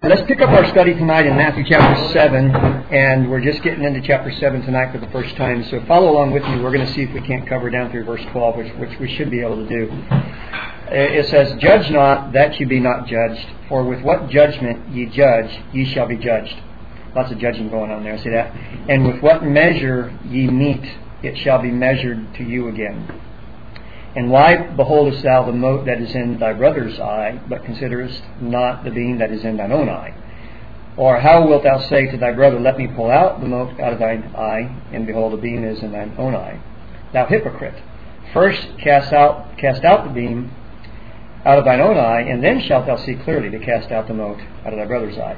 Let's pick up our study tonight in Matthew chapter 7, and we're just getting into chapter 7 tonight for the first time. So follow along with me. We're going to see if we can't cover down through verse 12, which we should be able to do. It says, "Judge not, that ye be not judged, for with what judgment ye judge, ye shall be judged." Lots of judging going on there, see that? "And with what measure ye mete, it shall be measured to you again. And why beholdest thou the mote that is in thy brother's eye, but considerest not the beam that is in thine own eye? Or how wilt thou say to thy brother, Let me pull out the mote out of thine eye, and behold, the beam is in thine own eye? Thou hypocrite, first cast out the beam out of thine own eye, and then shalt thou see clearly to cast out the mote out of thy brother's eye.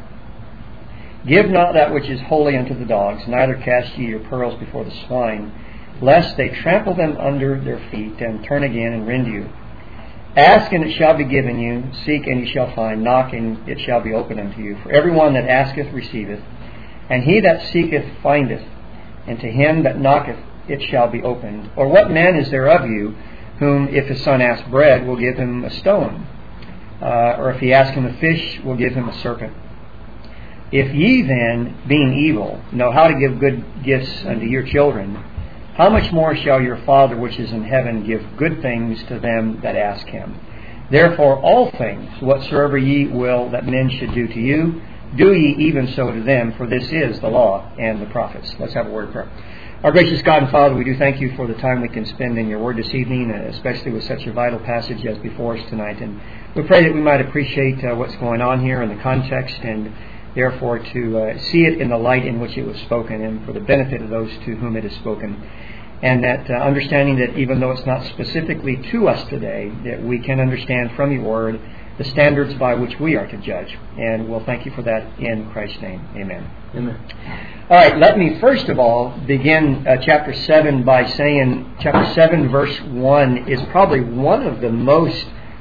Give not that which is holy unto the dogs, neither cast ye your pearls before the swine, lest they trample them under their feet, and turn again and rend you. Ask, and it shall be given you. Seek, and ye shall find. Knock, and it shall be opened unto you. For every one that asketh receiveth, and he that seeketh findeth, and to him that knocketh it shall be opened. Or what man is there of you, whom if his son ask bread, will give him a stone? Or if he ask him a fish, will give him a serpent? If ye then, being evil, know how to give good gifts unto your children, how much more shall your Father which is in heaven give good things to them that ask him? Therefore all things, whatsoever ye will that men should do to you, do ye even so to them, for this is the law and the prophets." Let's have a word of prayer. Our gracious God and Father, we do thank you for the time we can spend in your word this evening, especially with such a vital passage as before us tonight. And we pray that we might appreciate what's going on here in the context, and therefore to see it in the light in which it was spoken, and for the benefit of those to whom it is spoken. And that understanding that even though it's not specifically to us today, that we can understand from your word the standards by which we are to judge. And we'll thank you for that in Christ's name. Amen. Amen. All right, let me first of all begin chapter 7 by saying chapter 7 verse 1 is probably one of the most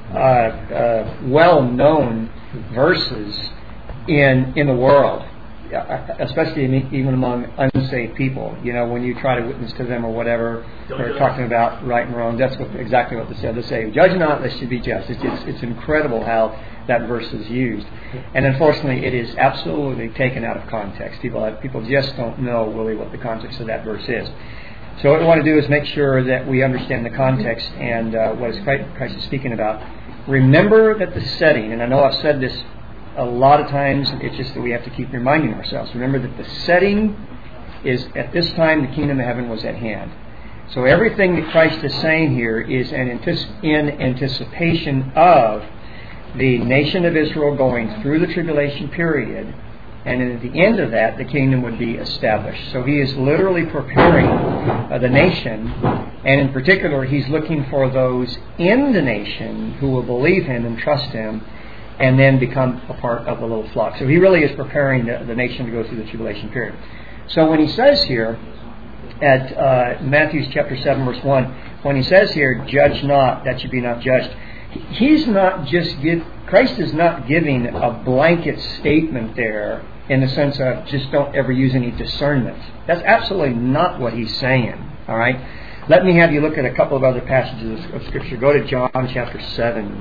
well-known verses in the world, especially even among unsaved people. You know, when you try to witness to them or whatever, they're talking about right and wrong. That's exactly what they say. They say, "Judge not, lest you be just." It's incredible how that verse is used. And unfortunately, it is absolutely taken out of context. People just don't know really what the context of that verse is. So what we want to do is make sure that we understand the context and what Christ is speaking about. Remember that the setting, and I know I've said this a lot of times, it's just that we have to keep reminding ourselves. Remember that the setting is, at this time, the kingdom of heaven was at hand. So everything that Christ is saying here is in anticipation of the nation of Israel going through the tribulation period, and at the end of that, the kingdom would be established. So he is literally preparing the nation, and in particular, he's looking for those in the nation who will believe him and trust him, and then become a part of the little flock. So he really is preparing the nation to go through the tribulation period. So when he says here, at Matthew chapter 7 verse 1, when he says here, "Judge not, that you be not judged," Christ is not giving a blanket statement there in the sense of just don't ever use any discernment. That's absolutely not what he's saying. All right? Let me have you look at a couple of other passages of Scripture. Go to John chapter 7.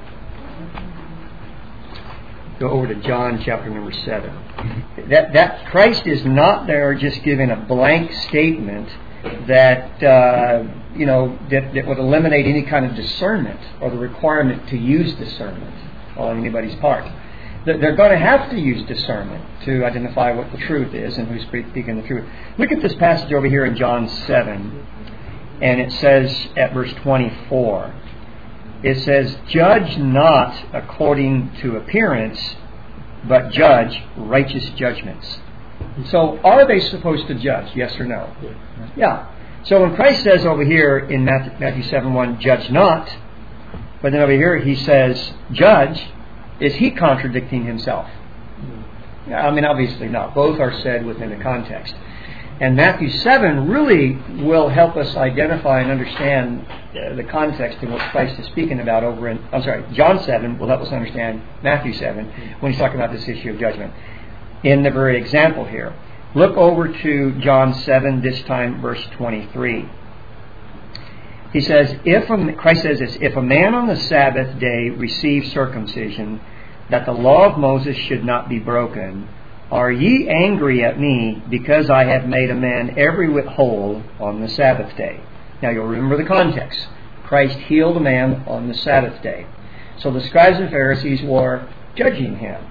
Go over to John chapter number 7. That Christ is not there just giving a blank statement that that would eliminate any kind of discernment or the requirement to use discernment on anybody's part. They're going to have to use discernment to identify what the truth is and who's speaking the truth. Look at this passage over here in John 7, and it says at verse 24. It says, "Judge not according to appearance, but judge righteous judgments." So are they supposed to judge? Yes or no? Yeah. So when Christ says over here in Matthew 7:1, "Judge not," but then over here he says, "Judge," is he contradicting himself? I mean, obviously not. Both are said within the context. And Matthew 7 really will help us identify and understand the context in what Christ is speaking about John 7 will help us understand Matthew 7 when he's talking about this issue of judgment. In the very example here, look over to John 7, this time verse 23. He says, Christ says this, "If a man on the Sabbath day receive circumcision, that the law of Moses should not be broken, are ye angry at me because I have made a man every whit whole on the Sabbath day? Now you'll remember the context. Christ healed a man on the Sabbath day. So the scribes and Pharisees were judging him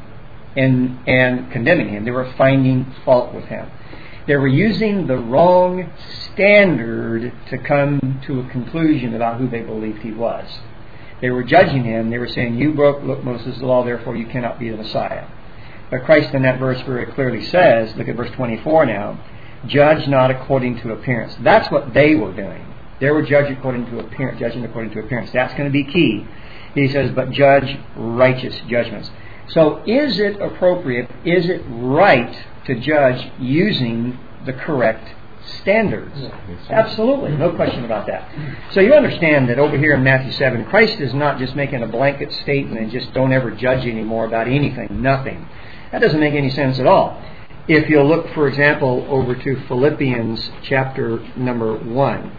and condemning him. They were finding fault with him. They were using the wrong standard to come to a conclusion about who they believed he was. They were judging him. They were saying, you broke Moses' law, therefore you cannot be the Messiah. But Christ in that verse very clearly says, look at verse 24 now, judge not according to appearance. That's what they were doing. They were judging according to appearance. That's going to be key. He says, but judge righteous judgments. So is it appropriate, is it right to judge using the correct standards? Absolutely, no question about that. So you understand that over here in Matthew 7, Christ is not just making a blanket statement and just don't ever judge anymore about anything, nothing. That doesn't make any sense at all. If you'll look, for example, over to Philippians chapter number 1.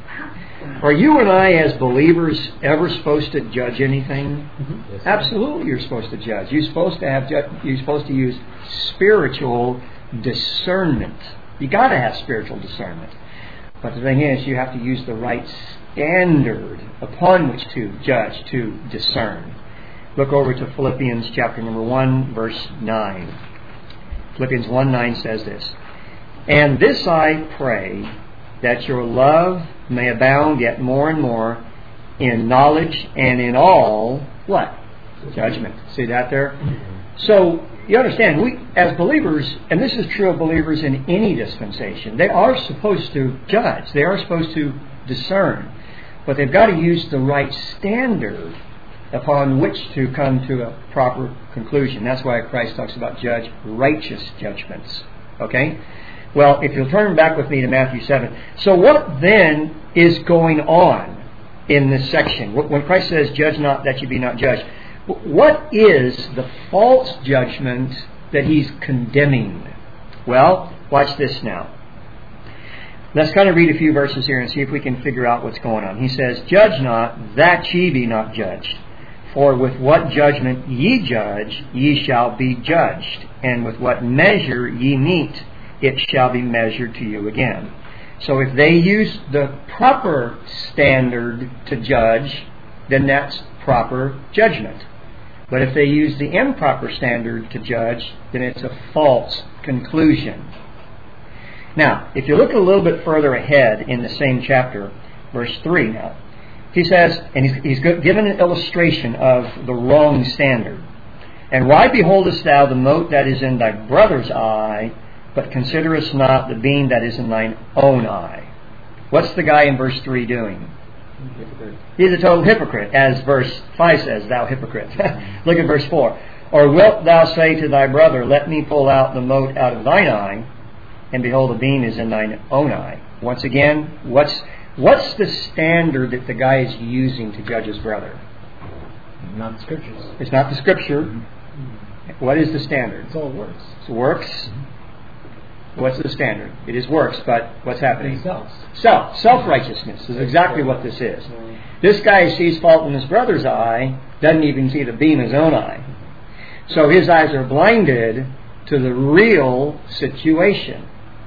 Are you and I as believers ever supposed to judge anything? Mm-hmm. Yes, absolutely, you're supposed to judge. You're supposed to use spiritual discernment. You got to have spiritual discernment. But the thing is, you have to use the right standard upon which to judge, to discern. Look over to Philippians chapter number 1, verse 9. Philippians 1:9 says this, and this I pray, that your love may abound yet more and more in knowledge and in all, what? Judgment. See that there? So, you understand, we as believers, and this is true of believers in any dispensation, they are supposed to judge. They are supposed to discern. But they've got to use the right standard upon which to come to a proper conclusion. That's why Christ talks about judge righteous judgments. Okay? Well, if you'll turn back with me to Matthew 7. So what then is going on in this section? When Christ says, judge not that you be not judged, what is the false judgment that He's condemning? Well, watch this now. Let's kind of read a few verses here and see if we can figure out what's going on. He says, judge not that ye be not judged. For with what judgment ye judge, ye shall be judged. And with what measure ye mete, it shall be measured to you again. So if they use the proper standard to judge, then that's proper judgment. But if they use the improper standard to judge, then it's a false conclusion. Now, if you look a little bit further ahead in the same chapter, verse 3 now, he says, and he's given an illustration of the wrong standard. And why beholdest thou the mote that is in thy brother's eye, but considerest not the beam that is in thine own eye? What's the guy in verse 3 doing? Hypocrite. He's a total hypocrite, as verse 5 says, thou hypocrite. Look at verse 4. Or wilt thou say to thy brother, let me pull out the mote out of thine eye, and behold, the beam is in thine own eye? Once again, what's the standard that the guy is using to judge his brother? Not the Scriptures. It's not the Scripture. What is the standard? It's all works. It's works. What's the standard? It is works, but what's happening? Self-righteousness is exactly what this is. This guy sees fault in his brother's eye, doesn't even see the beam in his own eye. So his eyes are blinded to the real situation.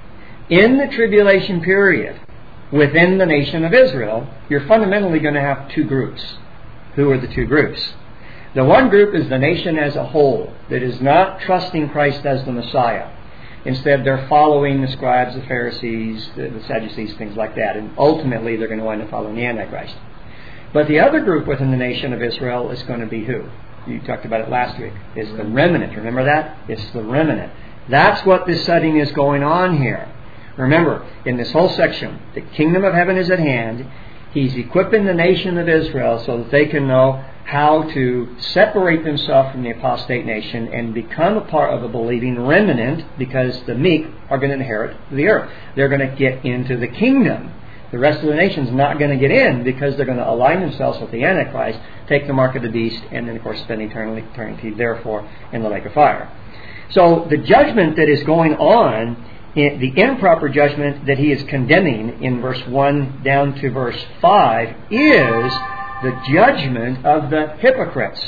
In the tribulation period, within the nation of Israel, you're fundamentally going to have two groups. Who are the two groups? The one group is the nation as a whole that is not trusting Christ as the Messiah. Instead, they're following the scribes, the Pharisees, the Sadducees, things like that. And ultimately, they're going to wind up following the Antichrist. But the other group within the nation of Israel is going to be who? You talked about it last week. It's the remnant. Remember that? It's the remnant. That's what this setting is going on here. Remember, in this whole section, the kingdom of heaven is at hand. He's equipping the nation of Israel so that they can know how to separate themselves from the apostate nation and become a part of a believing remnant, because the meek are going to inherit the earth. They're going to get into the kingdom. The rest of the nation's not going to get in because they're going to align themselves with the Antichrist, take the mark of the beast, and then, of course, spend eternity, therefore, in the lake of fire. So the judgment that is going on, the improper judgment that he is condemning in verse 1 down to verse 5, is the judgment of the hypocrites.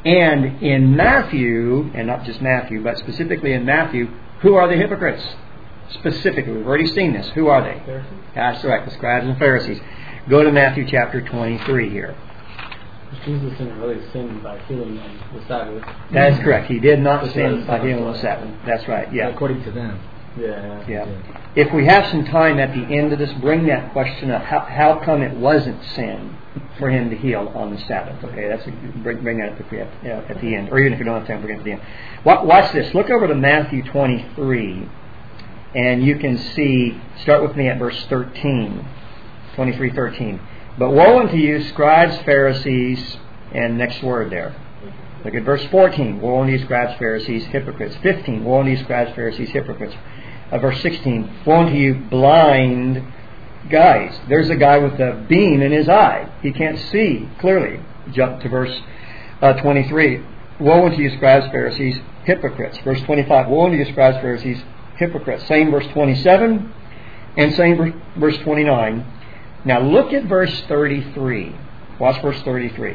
And in Matthew, and not just Matthew, but specifically in Matthew, who are the hypocrites? Specifically, we've already seen this. Who are they? Pharisees? That's right, the scribes and Pharisees. Go to Matthew chapter 23 here. Jesus didn't really sin by healing on the Sabbath. That is correct. He did not Because sin of by the healing on the Sabbath. Sabbath. That's right, yeah. According to them. Yeah. If we have some time at the end of this, bring that question up. How come it wasn't sin for him to heal on the Sabbath? Okay, bring that up if we have, at the end. Or even if you don't have time, bring it at the end. Watch this. Look over to Matthew 23, and you can see, start with me at verse 13. 23:13. But woe unto you, scribes, Pharisees, and next word there. Look at verse 14. Woe unto you, scribes, Pharisees, hypocrites. 15. Woe unto you, scribes, Pharisees, hypocrites. Verse 16. Woe unto you, blind guys. There's a guy with a beam in his eye. He can't see clearly. Jump to verse 23. Woe unto you, scribes, Pharisees, hypocrites. Verse 25. Woe unto you, scribes, Pharisees, hypocrites. Same verse 27 and same verse 29. Now look at verse 33. Watch verse 33.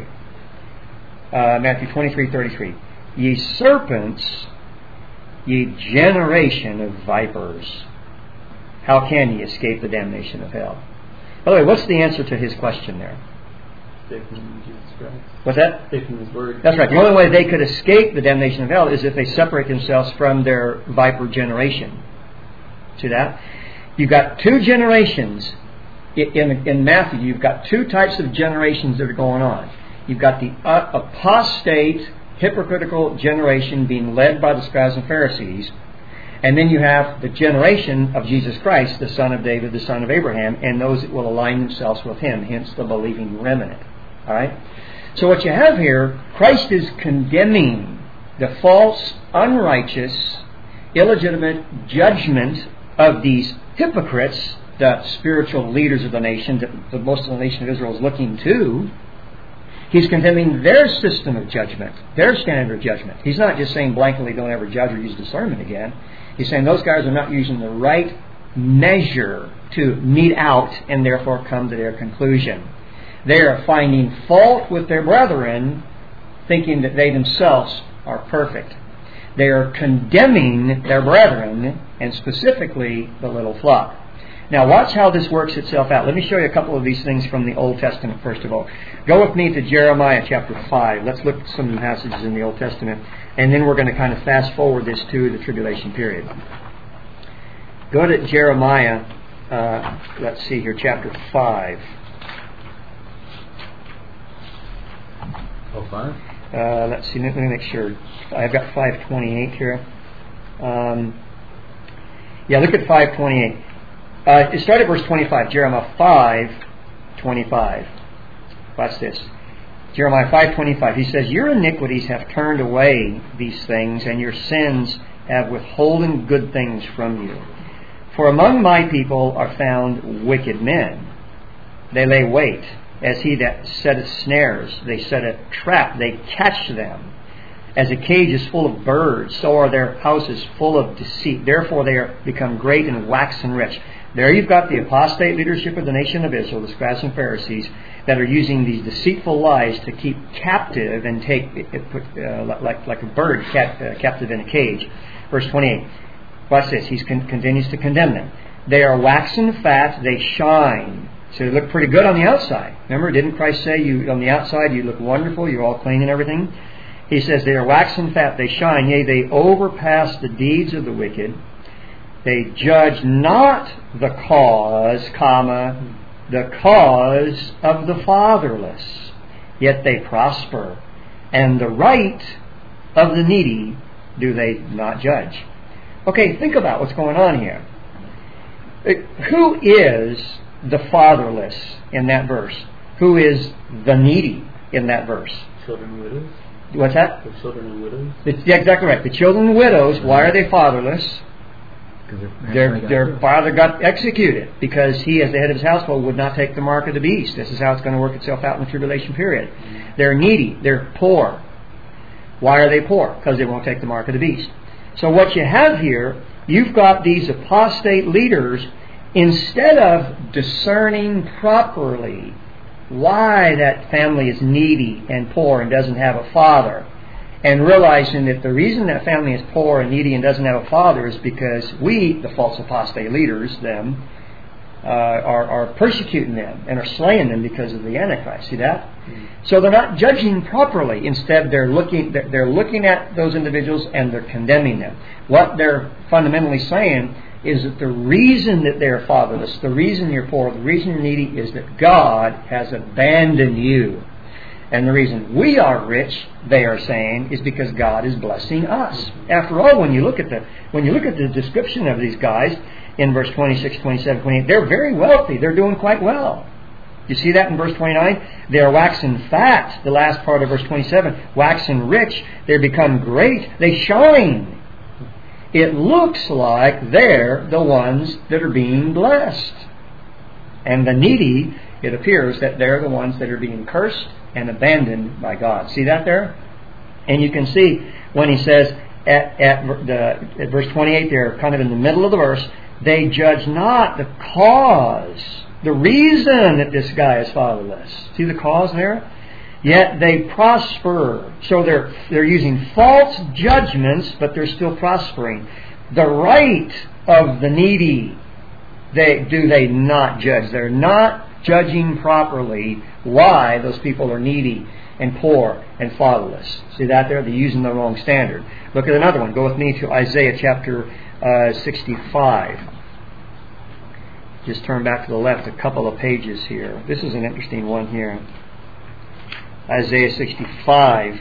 Matthew 23:33. Ye serpents, ye generation of vipers, how can ye escape the damnation of hell? By the way, what's the answer to his question there? Faith in Jesus Christ. What's that? Faith in His Word. That's right. The only way they could escape the damnation of hell is if they separate themselves from their viper generation. See that? You've got two generations. In Matthew, you've got two types of generations that are going on. You've got the apostate, hypocritical generation being led by the scribes and Pharisees. And then you have the generation of Jesus Christ, the son of David, the son of Abraham, and those that will align themselves with him, hence the believing remnant. All right? So what you have here, Christ is condemning the false, unrighteous, illegitimate judgment of these hypocrites, the spiritual leaders of the nation that most of the nation of Israel is looking to. He's condemning their system of judgment, their standard of judgment. He's not just saying blankly don't ever judge or use discernment again. He's saying those guys are not using the right measure to mete out and therefore come to their conclusion. They are finding fault with their brethren, thinking that they themselves are perfect. They are condemning their brethren, and specifically the little flock. Now watch how this works itself out. Let me show you a couple of these things from the Old Testament first of all. Go with me to Jeremiah chapter 5. Let's look at some passages in the Old Testament, and then we're going to kind of fast forward this to the tribulation period. Go to Jeremiah, let's see here, chapter 5. Oh, 5? Let's see, let me make sure. I've got 5:28 here. Look at 5:28. It started at verse 25, Jeremiah 5:25. Watch this. Jeremiah 5:25. He says, your iniquities have turned away these things, and your sins have withholden good things from you. For among my people are found wicked men. They lay wait, as he that setteth snares. They set a trap, they catch them. As a cage is full of birds, so are their houses full of deceit. Therefore they are become great and waxen rich. There you've got the apostate leadership of the nation of Israel, the scribes and Pharisees, that are using these deceitful lies to keep captive and take, like a bird captive in a cage. Verse 28. Watch this. He continues to condemn them. They are waxen fat, they shine. So they look pretty good on the outside. Remember, didn't Christ say you on the outside you look wonderful, you're all clean and everything? He says they are waxen fat, they shine, yea, they overpass the deeds of the wicked. They judge not the cause, the cause of the fatherless, yet they prosper. And the right of the needy do they not judge. Okay, think about what's going on here. Who is the fatherless in that verse? Who is the needy in that verse? Children and widows. What's that? The children and widows. Yeah, exactly right. The children and widows, why are they fatherless? Their father got executed because he, as the head of his household, would not take the mark of the beast. This is how it's going to work itself out in the tribulation period. They're needy. They're poor. Why are they poor? Because they won't take the mark of the beast. So what you have here, you've got these apostate leaders, instead of discerning properly why that family is needy and poor and doesn't have a father, and realizing that the reason that family is poor and needy and doesn't have a father is because we, the false apostate leaders, them, are persecuting them and are slaying them because of the Antichrist. See that? So they're not judging properly. Instead, they're looking at those individuals and they're condemning them. What they're fundamentally saying is that the reason that they're fatherless, the reason you're poor, the reason you're needy is that God has abandoned you. And the reason we are rich, they are saying, is because God is blessing us. After all, when you look at the description of these guys in verse 26, 27, 28, they're very wealthy. They're doing quite well. You see that in verse 29? They are waxing fat. The last part of verse 27, waxing rich. They become great. They shine. It looks like they're the ones that are being blessed. And the needy, it appears that they're the ones that are being cursed and abandoned by God. See that there? And you can see when he says at verse 28 there, kind of in the middle of the verse, they judge not the cause, the reason that this guy is fatherless. See the cause there? Yet they prosper. So they're using false judgments, but they're still prospering. The right of the needy, they not judge. They're not judging properly why those people are needy and poor and fatherless. See that there? They're using the wrong standard. Look at another one. Go with me to Isaiah chapter 65. Just turn back to the left a couple of pages here. This is an interesting one here. Isaiah 65.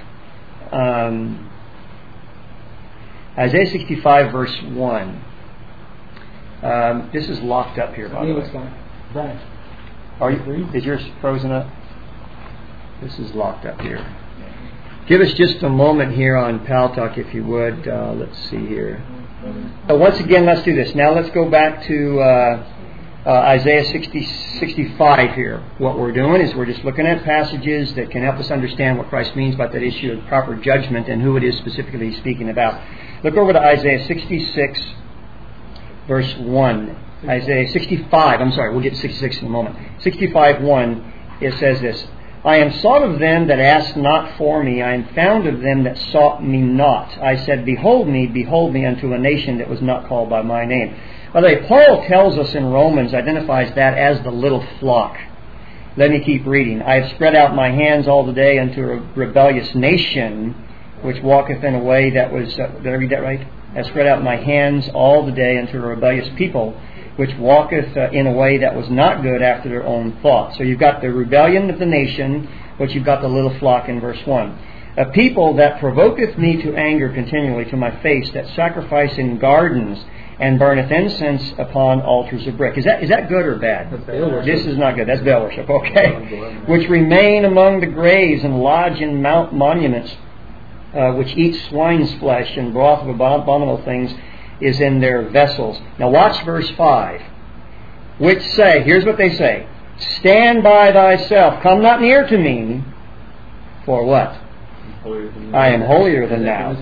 Isaiah 65 verse 1. This is locked up here, by the way. Brian. Are you? Is yours frozen up? This is locked up here. Give us just a moment here on Paltalk, if you would. Let's see here. Once again, let's do this. Now let's go back to Isaiah 65 here. What we're doing is we're just looking at passages that can help us understand what Christ means by that issue of proper judgment and who it is specifically he's speaking about. Look over to Isaiah 66 verse 1. Isaiah 65, I'm sorry, we'll get to 66 in a moment. 65:1, it says this, I am sought of them that asked not for me. I am found of them that sought me not. I said, behold me unto a nation that was not called by my name. By the way, Paul tells us in Romans, identifies that as the little flock. Let me keep reading. I have spread out my hands all the day unto a rebellious nation, which walketh in a way that was... did I read that right? I have spread out my hands all the day unto a rebellious people, which walketh in a way that was not good after their own thought. So you've got the rebellion of the nation, but you've got the little flock in verse 1. A people that provoketh me to anger continually to my face, that sacrifice in gardens, and burneth incense upon altars of brick. Is that good or bad? This is not good. That's Baal worship. Okay. Which remain among the graves and lodge in monuments, which eat swine's flesh and broth of abominable things is in their vessels. Now watch verse 5. Which say, here's what they say, stand by thyself, come not near to me. For what? I am holier than thou.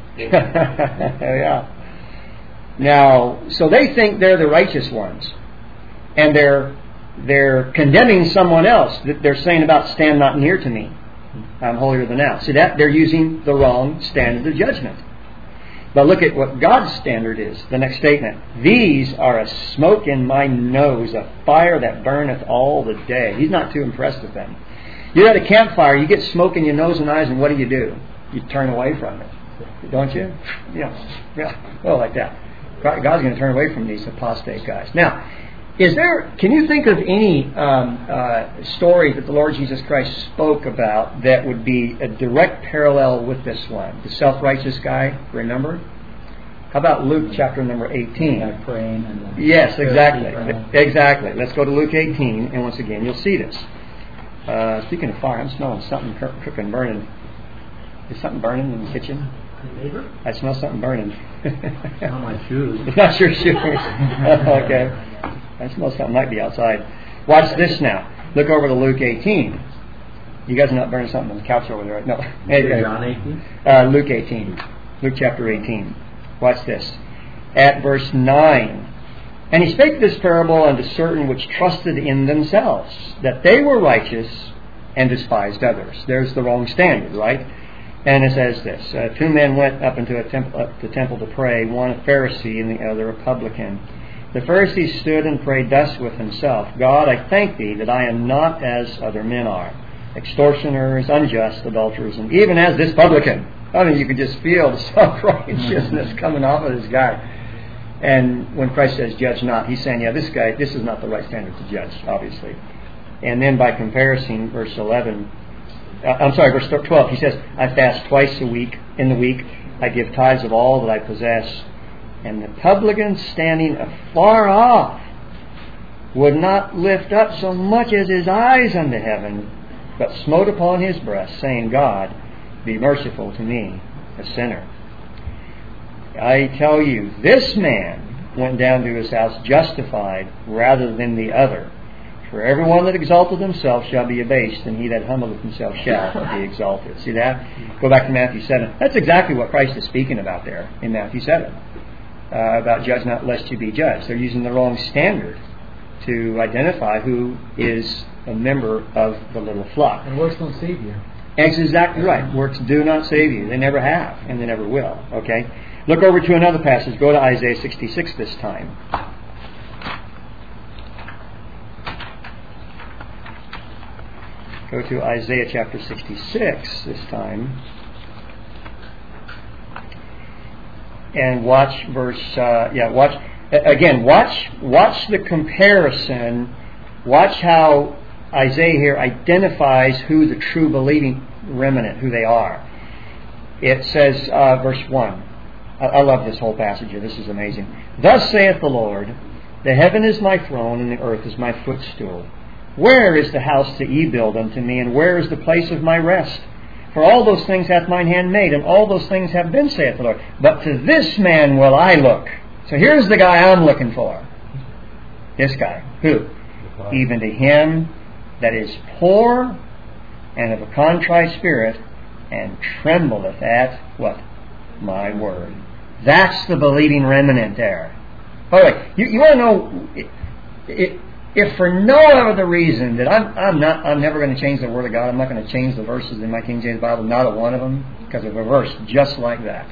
Yeah. Now, so they think they're the righteous ones. And they're condemning someone else. They're saying about stand not near to me. I'm holier than thou. See that? They're using the wrong standard of judgment. But look at what God's standard is. The next statement. These are a smoke in my nose, a fire that burneth all the day. He's not too impressed with them. You're at a campfire, you get smoke in your nose and eyes, and what do? You turn away from it. Don't you? Yeah. Well, like that. God's going to turn away from these apostate guys. Now, can you think of any story that the Lord Jesus Christ spoke about that would be a direct parallel with this one? The self-righteous guy, remember? How about Luke chapter number 18? Praying yes, exactly. Exactly. Let's go to Luke 18, and once again, you'll see this. Speaking of fire, I'm smelling something cooking, burning. Is something burning in the kitchen? I smell something burning. Not my shoes. It's not your shoes. Okay. I smell something might be outside. Watch this now. Look over to Luke 18. You guys are not burning something on the couch over there, right? No. John 18? Luke 18. Luke chapter 18. Watch this. At verse 9. And he spake this parable unto certain which trusted in themselves, that they were righteous and despised others. There's the wrong standard, right? And it says this, 2 men went up into the temple to pray, one a Pharisee and the other a publican. The Pharisee stood and prayed thus with himself, God, I thank thee that I am not as other men are, extortioners, unjust, adulterers, and even as this publican. I mean, you could just feel the self-righteousness coming off of this guy. And when Christ says judge not, he's saying, yeah, this guy, this is not the right standard to judge, obviously. And then by comparison, verse 12, he says, I fast twice a week, in the week, I give tithes of all that I possess. And the publican, standing afar off, would not lift up so much as his eyes unto heaven, but smote upon his breast, saying, God, be merciful to me, a sinner. I tell you, this man went down to his house justified rather than the other. For everyone that exalteth himself shall be abased, and he that humbleth himself shall be exalted. See that? Go back to Matthew 7. That's exactly what Christ is speaking about there in Matthew 7. About judge not lest you be judged. They're using the wrong standard to identify who is a member of the little flock. And works don't save you. That's exactly right. Works do not save you. They never have, and they never will. Okay? Look over to another passage. Go to Isaiah 66 this time. Go to Isaiah chapter 66 this time. And watch verse, watch the comparison. Watch how Isaiah here identifies who the true believing remnant, who they are. It says, verse 1. I love this whole passage here. This is amazing. Thus saith the Lord, the heaven is my throne, and the earth is my footstool. Where is the house that ye build unto me, and where is the place of my rest? For all those things hath mine hand made, and all those things have been, saith the Lord. But to this man will I look. So here's the guy I'm looking for. This guy. Who? Even to him that is poor and of a contrite spirit, and trembleth at, what? My word. That's the believing remnant there. By the way, you want to know, if for no other reason that I'm never going to change the Word of God, I'm not going to change the verses in my King James Bible, not a one of them, because of a verse just like that.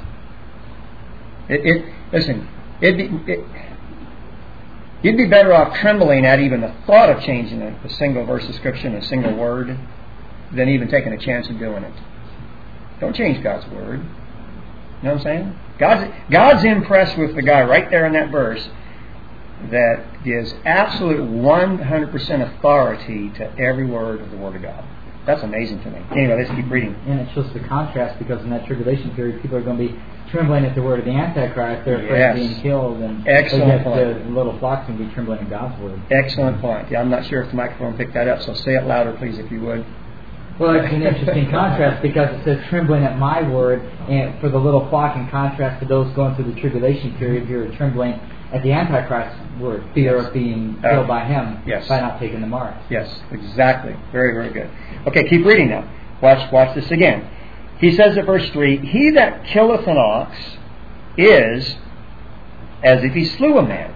You'd be better off trembling at even the thought of changing a single verse of Scripture and a single word than even taking a chance of doing it. Don't change God's Word. You know what I'm saying? God's impressed with the guy right there in that verse that gives absolute 100% authority to every word of the Word of God. That's amazing to me. Anyway, let's keep reading. And it shows the contrast, because in that tribulation period, people are going to be trembling at the word of the Antichrist. They're afraid of being killed. And excellent point. The little flocks can be trembling in God's word. Excellent point. Yeah, I'm not sure if the microphone picked that up, so say it louder, please, if you would. Well, it's an interesting contrast, because it says trembling at my word, and for the little flock, in contrast to those going through the tribulation period, you're trembling at the Antichrist's word, fear of being killed by him, by not taking the mark. Yes, exactly. Very, very good. Okay, keep reading now. Watch this again. He says at verse 3, he that killeth an ox is as if he slew a man.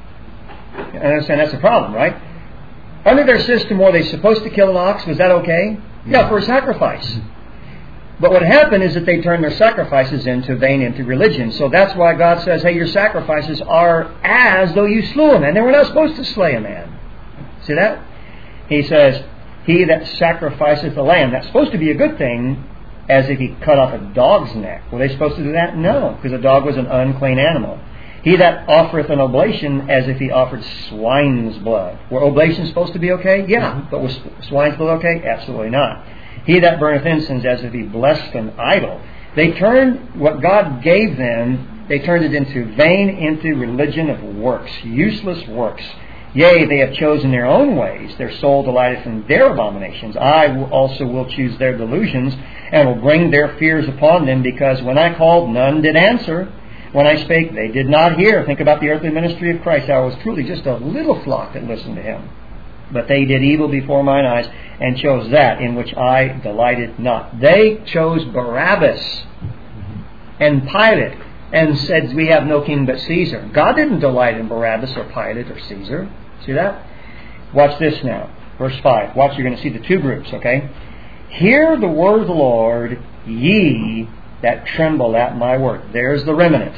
I understand that's a problem, right? Under their system, were they supposed to kill an ox? Was that okay? Yeah, for a sacrifice. But what happened is that they turned their sacrifices into vain, empty religion. So that's why God says, hey, your sacrifices are as though you slew a man. They were not supposed to slay a man. See that? He says, he that sacrificeth a lamb. That's supposed to be a good thing, as if he cut off a dog's neck. Were they supposed to do that? No, because a dog was an unclean animal. He that offereth an oblation, as if he offered swine's blood. Were oblations supposed to be okay? Yeah. But was swine's blood okay? Absolutely not. He that burneth incense, as if he blessed an idol. They turned what God gave them, they turned it into vain, empty religion of works, useless works. Yea, they have chosen their own ways. Their soul delighteth in their abominations. I also will choose their delusions, and will bring their fears upon them, because when I called, none did answer. When I spake, they did not hear. Think about the earthly ministry of Christ. I was truly just a little flock that listened to him. But they did evil before mine eyes, and chose that in which I delighted not. They chose Barabbas and Pilate, and said, we have no king but Caesar. God didn't delight in Barabbas or Pilate or Caesar. See that? Watch this now. Verse 5. Watch, you're going to see the two groups, okay? Hear the word of the Lord, ye that tremble at my word. There's the remnant.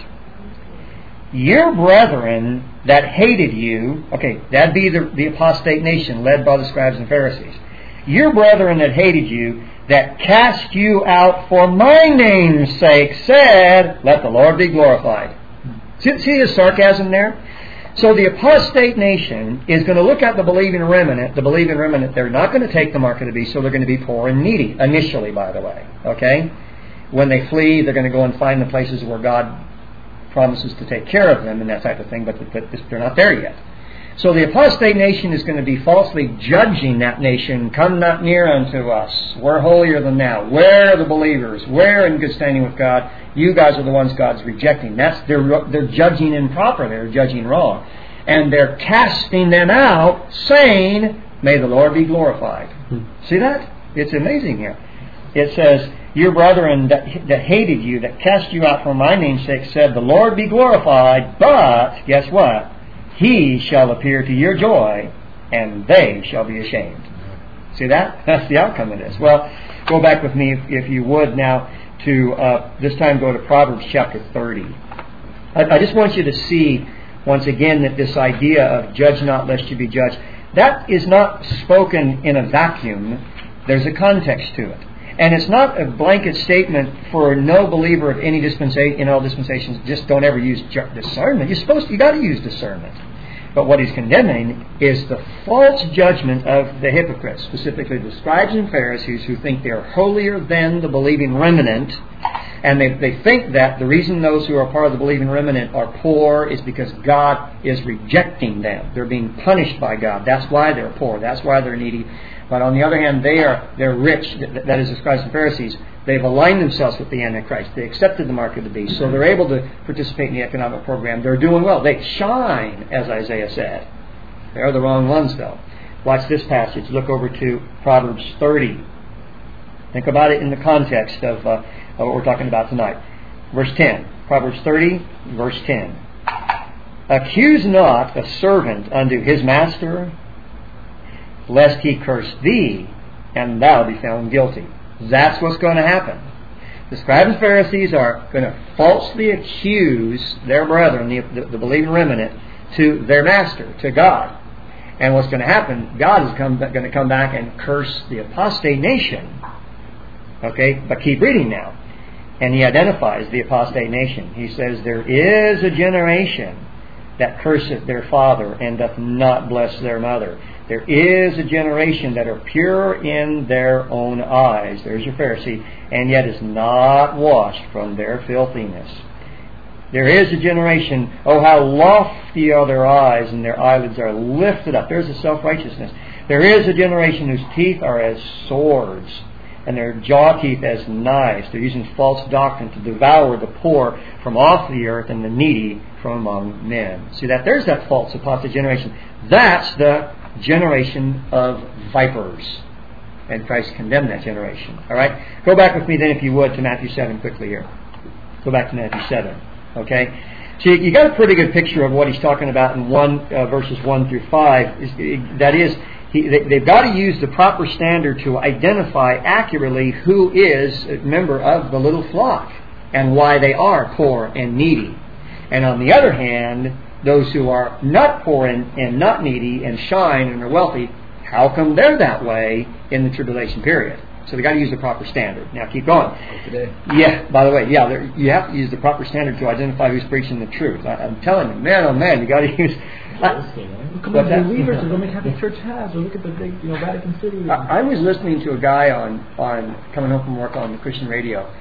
Your brethren that hated you, okay, that'd be the apostate nation led by the scribes and Pharisees. Your brethren that hated you, that cast you out for my name's sake, said, let the Lord be glorified. See the sarcasm there? So the apostate nation is going to look at the believing remnant. The believing remnant, they're not going to take the mark of the beast, so they're going to be poor and needy, initially, by the way. Okay? When they flee, they're going to go and find the places where God promises to take care of them and that type of thing, but they're not there yet. So the apostate nation is going to be falsely judging that nation. Come not near unto us. We're holier than thou. Where are the believers? We're in good standing with God. You guys are the ones God's rejecting. They're judging improper. They're judging wrong. And they're casting them out, saying, may the Lord be glorified. See that? It's amazing here. It says, your brethren that hated you, that cast you out for my name's sake, said, the Lord be glorified, but, guess what? He shall appear to your joy, and they shall be ashamed. See that? That's the outcome of this. Well, go back with me, if you would, now to, this time go to Proverbs chapter 30. I just want you to see, once again, that this idea of judge not lest you be judged, that is not spoken in a vacuum. There's a context to it. And it's not a blanket statement for no believer of any dispensation, in all dispensations, just don't ever use discernment. You got to use discernment. But what he's condemning is the false judgment of the hypocrites, specifically the scribes and Pharisees, who think they're holier than the believing remnant. And they think that the reason those who are part of the believing remnant are poor is because God is rejecting them. They're being punished by God. That's why they're poor. That's why they're needy. But on the other hand, they're rich. That is the scribes and Pharisees. They've aligned themselves with the Antichrist. They accepted the mark of the beast. So they're able to participate in the economic program. They're doing well. They shine, as Isaiah said. They're the wrong ones, though. Watch this passage. Look over to Proverbs 30. Think about it in the context of what we're talking about tonight. Verse 10. Proverbs 30, verse 10. Accuse not a servant unto his master, lest he curse thee, and thou be found guilty. That's what's going to happen. The scribes and Pharisees are going to falsely accuse their brethren, the believing remnant, to their master, to God. And what's going to happen, God is going to come back and curse the apostate nation. Okay, but keep reading now. And he identifies the apostate nation. He says, there is a generation that curseth their father and doth not bless their mother. There is a generation that are pure in their own eyes. There's your Pharisee. And yet is not washed from their filthiness. There is a generation, oh how lofty are their eyes, and their eyelids are lifted up. There's a self-righteousness. There is a generation whose teeth are as swords, and their jaw teeth as knives. They're using false doctrine to devour the poor from off the earth and the needy from among men. See that? There's that false apostate generation. That's the generation of vipers. And Christ condemned that generation. All right? Go back with me then, if you would, to Matthew 7 quickly here. Go back to Matthew 7. Okay? So you got a pretty good picture of what he's talking about in verses 1 through 5. That is, they've got to use the proper standard to identify accurately who is a member of the little flock and why they are poor and needy. And on the other hand, those who are not poor and not needy and shine and are wealthy, how come they're that way in the tribulation period? So they've got to use the proper standard. Now keep going. Today. Yeah, by the way, you have to use the proper standard to identify who's preaching the truth. I'm telling you, man, oh man, you got to use... Come on, the believers are going to have the church has. Or look at the big, Vatican City. I was listening to a guy on coming home from work on the Christian radio.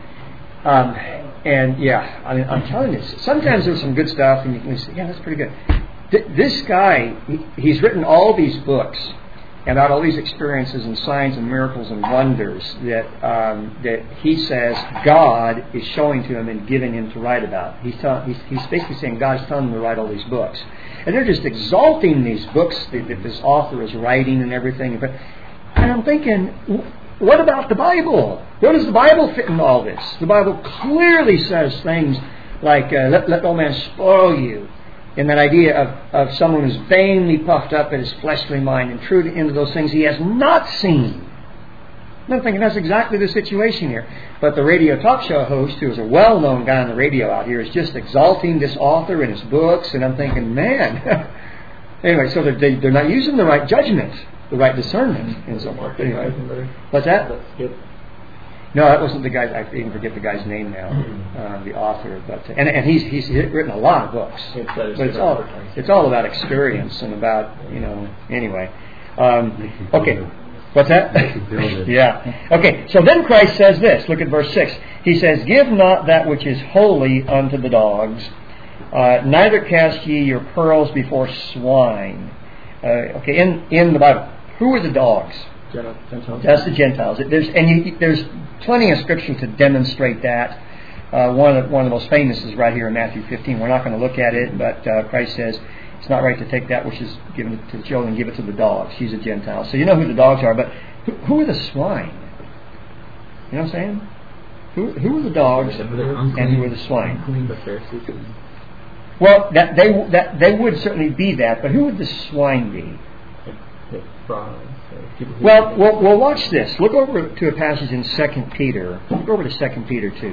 And yeah, I mean, I'm telling you, sometimes there's some good stuff, and you can say, yeah, that's pretty good. This guy, he's written all these books about all these experiences and signs and miracles and wonders that he says God is showing to him and giving him to write about. He's basically saying God is telling him to write all these books. And they're just exalting these books that this author is writing and everything. And I'm thinking, what about the Bible? Where does the Bible fit in all this? The Bible clearly says things like, let no man spoil you. In that idea of someone who's vainly puffed up in his fleshly mind and true into those things he has not seen. And I'm thinking that's exactly the situation here. But the radio talk show host, who is a well-known guy on the radio out here, is just exalting this author and his books, and I'm thinking, man. Anyway, so they're not using the right judgment, the right discernment, and so forth. Anyway, what's that? No, that wasn't the guy. I even forget the guy's name now, the author. But and he's written a lot of books. But it's all about experience and about Anyway, okay. What's that? Yeah. Okay. So then Christ says this. Look at verse 6. He says, "Give not that which is holy unto the dogs, neither cast ye your pearls before swine." Okay. In the Bible, who are the dogs? Gentiles. That's the Gentiles. There's plenty of scripture to demonstrate that. One of the most famous is right here in Matthew 15. We're not going to look at it, but Christ says it's not right to take that which is given to the children and give it to the dogs. He's a Gentile. So you know who the dogs are, but who are the swine? You know what I'm saying? Who are the dogs and who are the swine? Well, they would certainly be that, but who would the swine be? Well, watch this. Look over to a passage in 2 Peter. Look over to 2 Peter 2.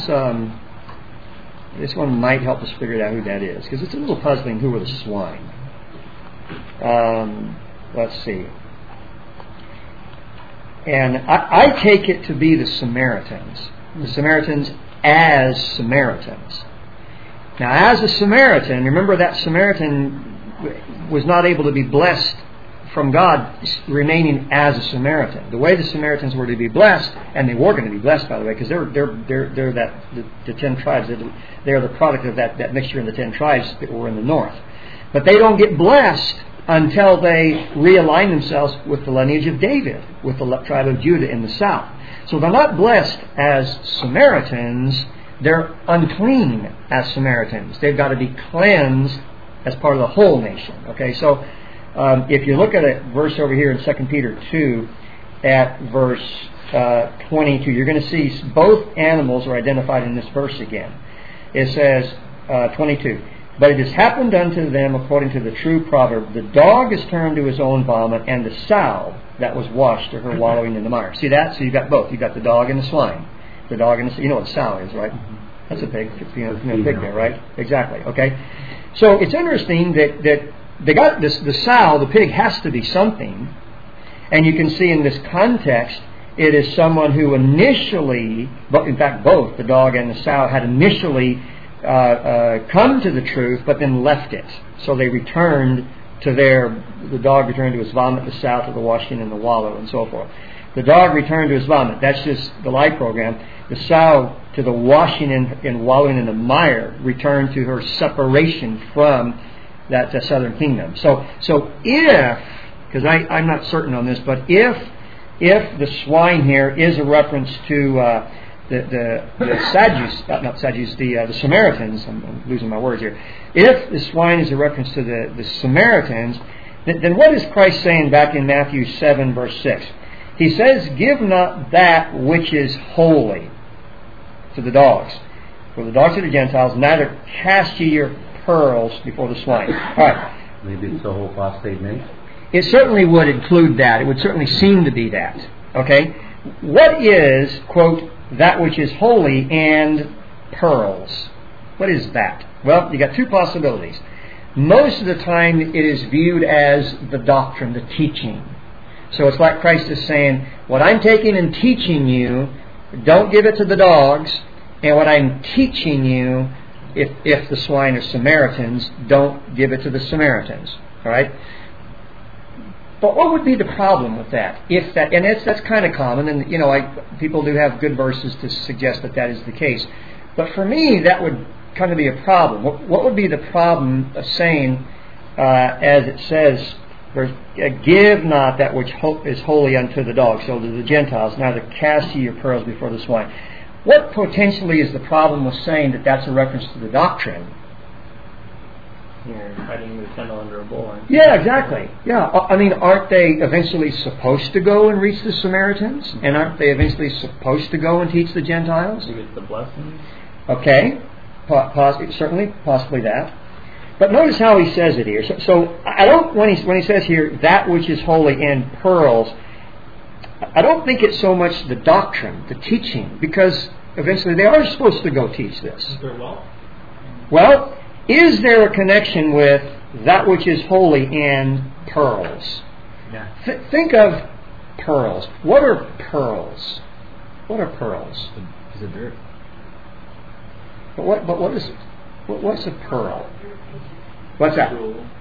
This one might help us figure out who that is, because it's a little puzzling. Who are the swine? Let's see. And I take it to be the Samaritans. The Samaritans as Samaritans. Now, as a Samaritan, remember that Samaritan was not able to be blessed from God remaining as a Samaritan. The way the Samaritans were to be blessed, and they were going to be blessed, by the way, because they're the 10 tribes. They're the product of that mixture in the 10 tribes that were in the north. But they don't get blessed until they realign themselves with the lineage of David, with the tribe of Judah in the south. So they're not blessed as Samaritans. They're unclean as Samaritans. They've got to be cleansed as part of the whole nation. Okay, so if you look at a verse over here in 2 Peter 2 at verse 22, you're going to see both animals are identified in this verse again. It says, 22, "But it has happened unto them according to the true proverb, the dog is turned to his own vomit, and the sow that was washed to her wallowing in the mire." See that? So you've got both. You've got the dog and the swine. The dog and the... You know what a sow is, right? That's a pig. Pig there, right? Exactly. Okay. So it's interesting that they got this. The sow, the pig, has to be something, and you can see in this context, it is someone who initially, but in fact, both the dog and the sow had initially come to the truth, but then left it. So they returned to the dog returned to his vomit, the sow to the washing and the wallow, and so forth. The dog returned to his vomit. That's just the life program. The sow to the washing and wallowing in the mire, returned to her separation from that southern kingdom. So if, because I'm not certain on this, but if the swine here is a reference to the Samaritans, I'm losing my words here. If the swine is a reference to the Samaritans, then what is Christ saying back in Matthew 7 verse 6? He says, "Give not that which is holy to the dogs, for the dogs are the Gentiles, neither cast ye your pearls before the swine." All right. Maybe it's the whole apostate nation. It certainly would include that. It would certainly seem to be that. Okay? What is, quote, that which is holy and pearls? What is that? Well, you got two possibilities. Most of the time it is viewed as the doctrine, the teaching. So it's like Christ is saying, what I'm taking and teaching you, don't give it to the dogs. And what I'm teaching you, if the swine are Samaritans, don't give it to the Samaritans. All right? But what would be the problem with that? And that's kind of common, and people do have good verses to suggest that is the case. But for me, that would kind of be a problem. What would be the problem of saying, as it says, "Give not that which is holy unto the dogs," so to the Gentiles, "neither cast ye your pearls before the swine"? What potentially is the problem with saying that that's a reference to the doctrine? You're hiding the candle under a bowl. Yeah, exactly. Yeah, I mean, aren't they eventually supposed to go and reach the Samaritans? And aren't they eventually supposed to go and teach the Gentiles? To get the blessings. Okay, certainly, possibly that. But notice how he says it here. So I don't. When he says here, "that which is holy and pearls," I don't think it's so much the doctrine, the teaching, because eventually they are supposed to go teach this. Is there wealth? Well, is there a connection with that which is holy and pearls? Yeah. Think of pearls. What are pearls? What are pearls? Is it dirt? But what is it? What's a pearl? What's that?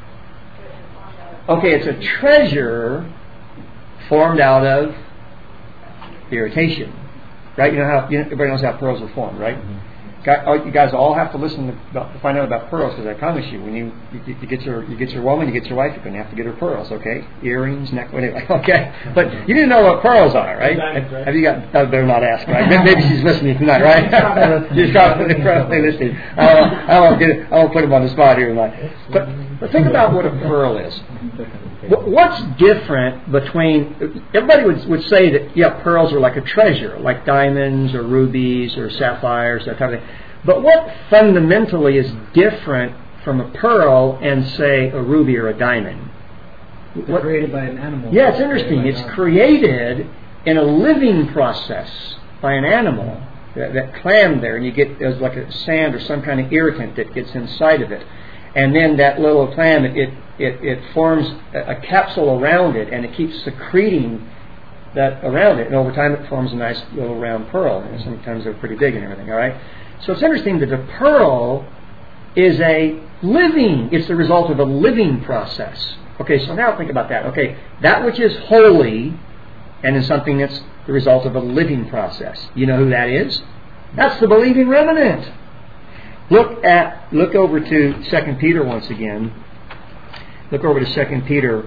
Okay, it's a treasure formed out of irritation, right? Everybody knows how pearls are formed, right? Mm-hmm. You guys all have to listen to find out about pearls, because I promise you, when you get your woman, you get your wife, you're going to have to get her pearls, okay? Earrings, neck, whatever, okay? But you didn't know what pearls are, right? Have you got? I better not ask, right? Maybe she's listening tonight, right? She's probably listening. I won't put him on the spot here tonight. But think about what a pearl is. What's different between... Everybody would say that, pearls are like a treasure, like diamonds or rubies or sapphires, that type of thing. But what fundamentally is different from a pearl and, say, a ruby or a diamond? They're created by an animal. Yeah, it's interesting. It's created in a living process by an animal. That clam there, and you get, there's like a sand or some kind of irritant that gets inside of it. And then that little clam, it forms a capsule around it, and it keeps secreting that around it. And over time, it forms a nice little round pearl. And sometimes they're pretty big and everything, all right? So it's interesting that a pearl is it's the result of a living process. Okay, so now think about that. Okay, that which is holy and is something that's the result of a living process. You know who that is? That's the believing remnant. Look over to 2 Peter once again. Look over to 2 Peter.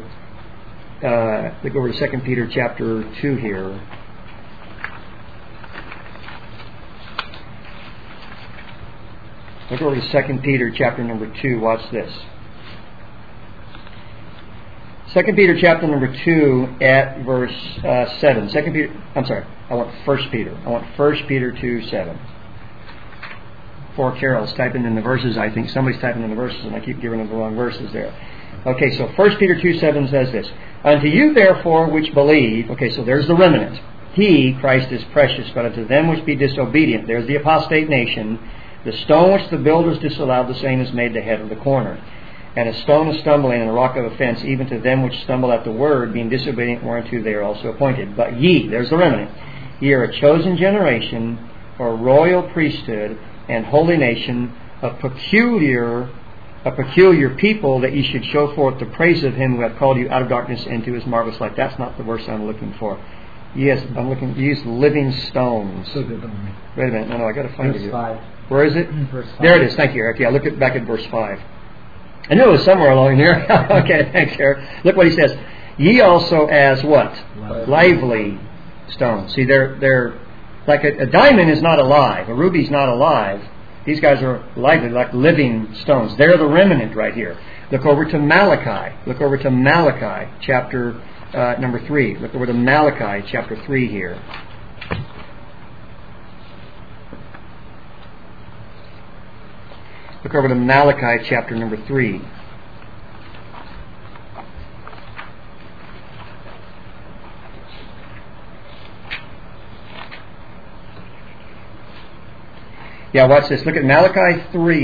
Look over to 2 Peter chapter 2 here. Look over to 2 Peter chapter number 2. Watch this. 2 Peter chapter number 2 at verse 7. 2 Peter. I'm sorry. I want 1 Peter. I want 1 Peter 2:7. Poor Carol's typing in the verses. I think somebody's typing in the verses, and I keep giving them the wrong verses there. Okay, so 1 Peter 2:7 says this. Unto you therefore which believe, okay, so there's the remnant. He, Christ, is precious, but unto them which be disobedient, there's the apostate nation, the stone which the builders disallowed, the same is made the head of the corner. And a stone of stumbling and a rock of offense, even to them which stumble at the word, being disobedient, whereunto they are also appointed. But ye, there's the remnant, ye are a chosen generation, or a royal priesthood, and holy nation, a peculiar people, that ye should show forth the praise of him who hath called you out of darkness into his marvelous light. That's not the verse I'm looking for. Yes, I'm looking. Use living stones. So good, don't we? Wait a minute. No, I got to find it. Verse 5. Where is it? Verse 5. There it is. Thank you, Eric. Yeah, look back at verse 5. I knew it was somewhere along there. Okay, thanks, Eric. Look what he says. Ye also as what? Lively stones. See, they're like a diamond is not alive. A ruby's not alive. These guys are lively, like living stones. They're the remnant right here. Look over to Malachi. Look over to Malachi chapter number 3. Look over to Malachi chapter 3 here. Look over to Malachi chapter number 3. Yeah, watch this. Look at Malachi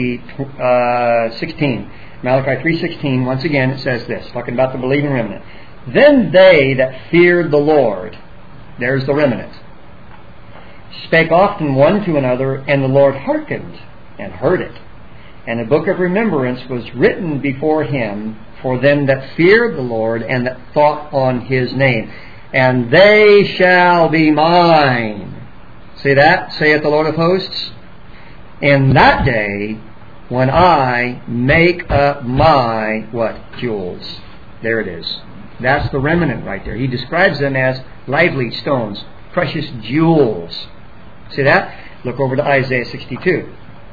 3:16. Malachi 3:16. Once again, it says this, talking about the believing remnant. Then they that feared the Lord, there's the remnant, spake often one to another, and the Lord hearkened and heard it. And a book of remembrance was written before him for them that feared the Lord and that thought on his name. And they shall be mine. See that? Saith the Lord of hosts. In that day, when I make up my, what? Jewels. There it is. That's the remnant right there. He describes them as lively stones, precious jewels. See that? Look over to Isaiah 62.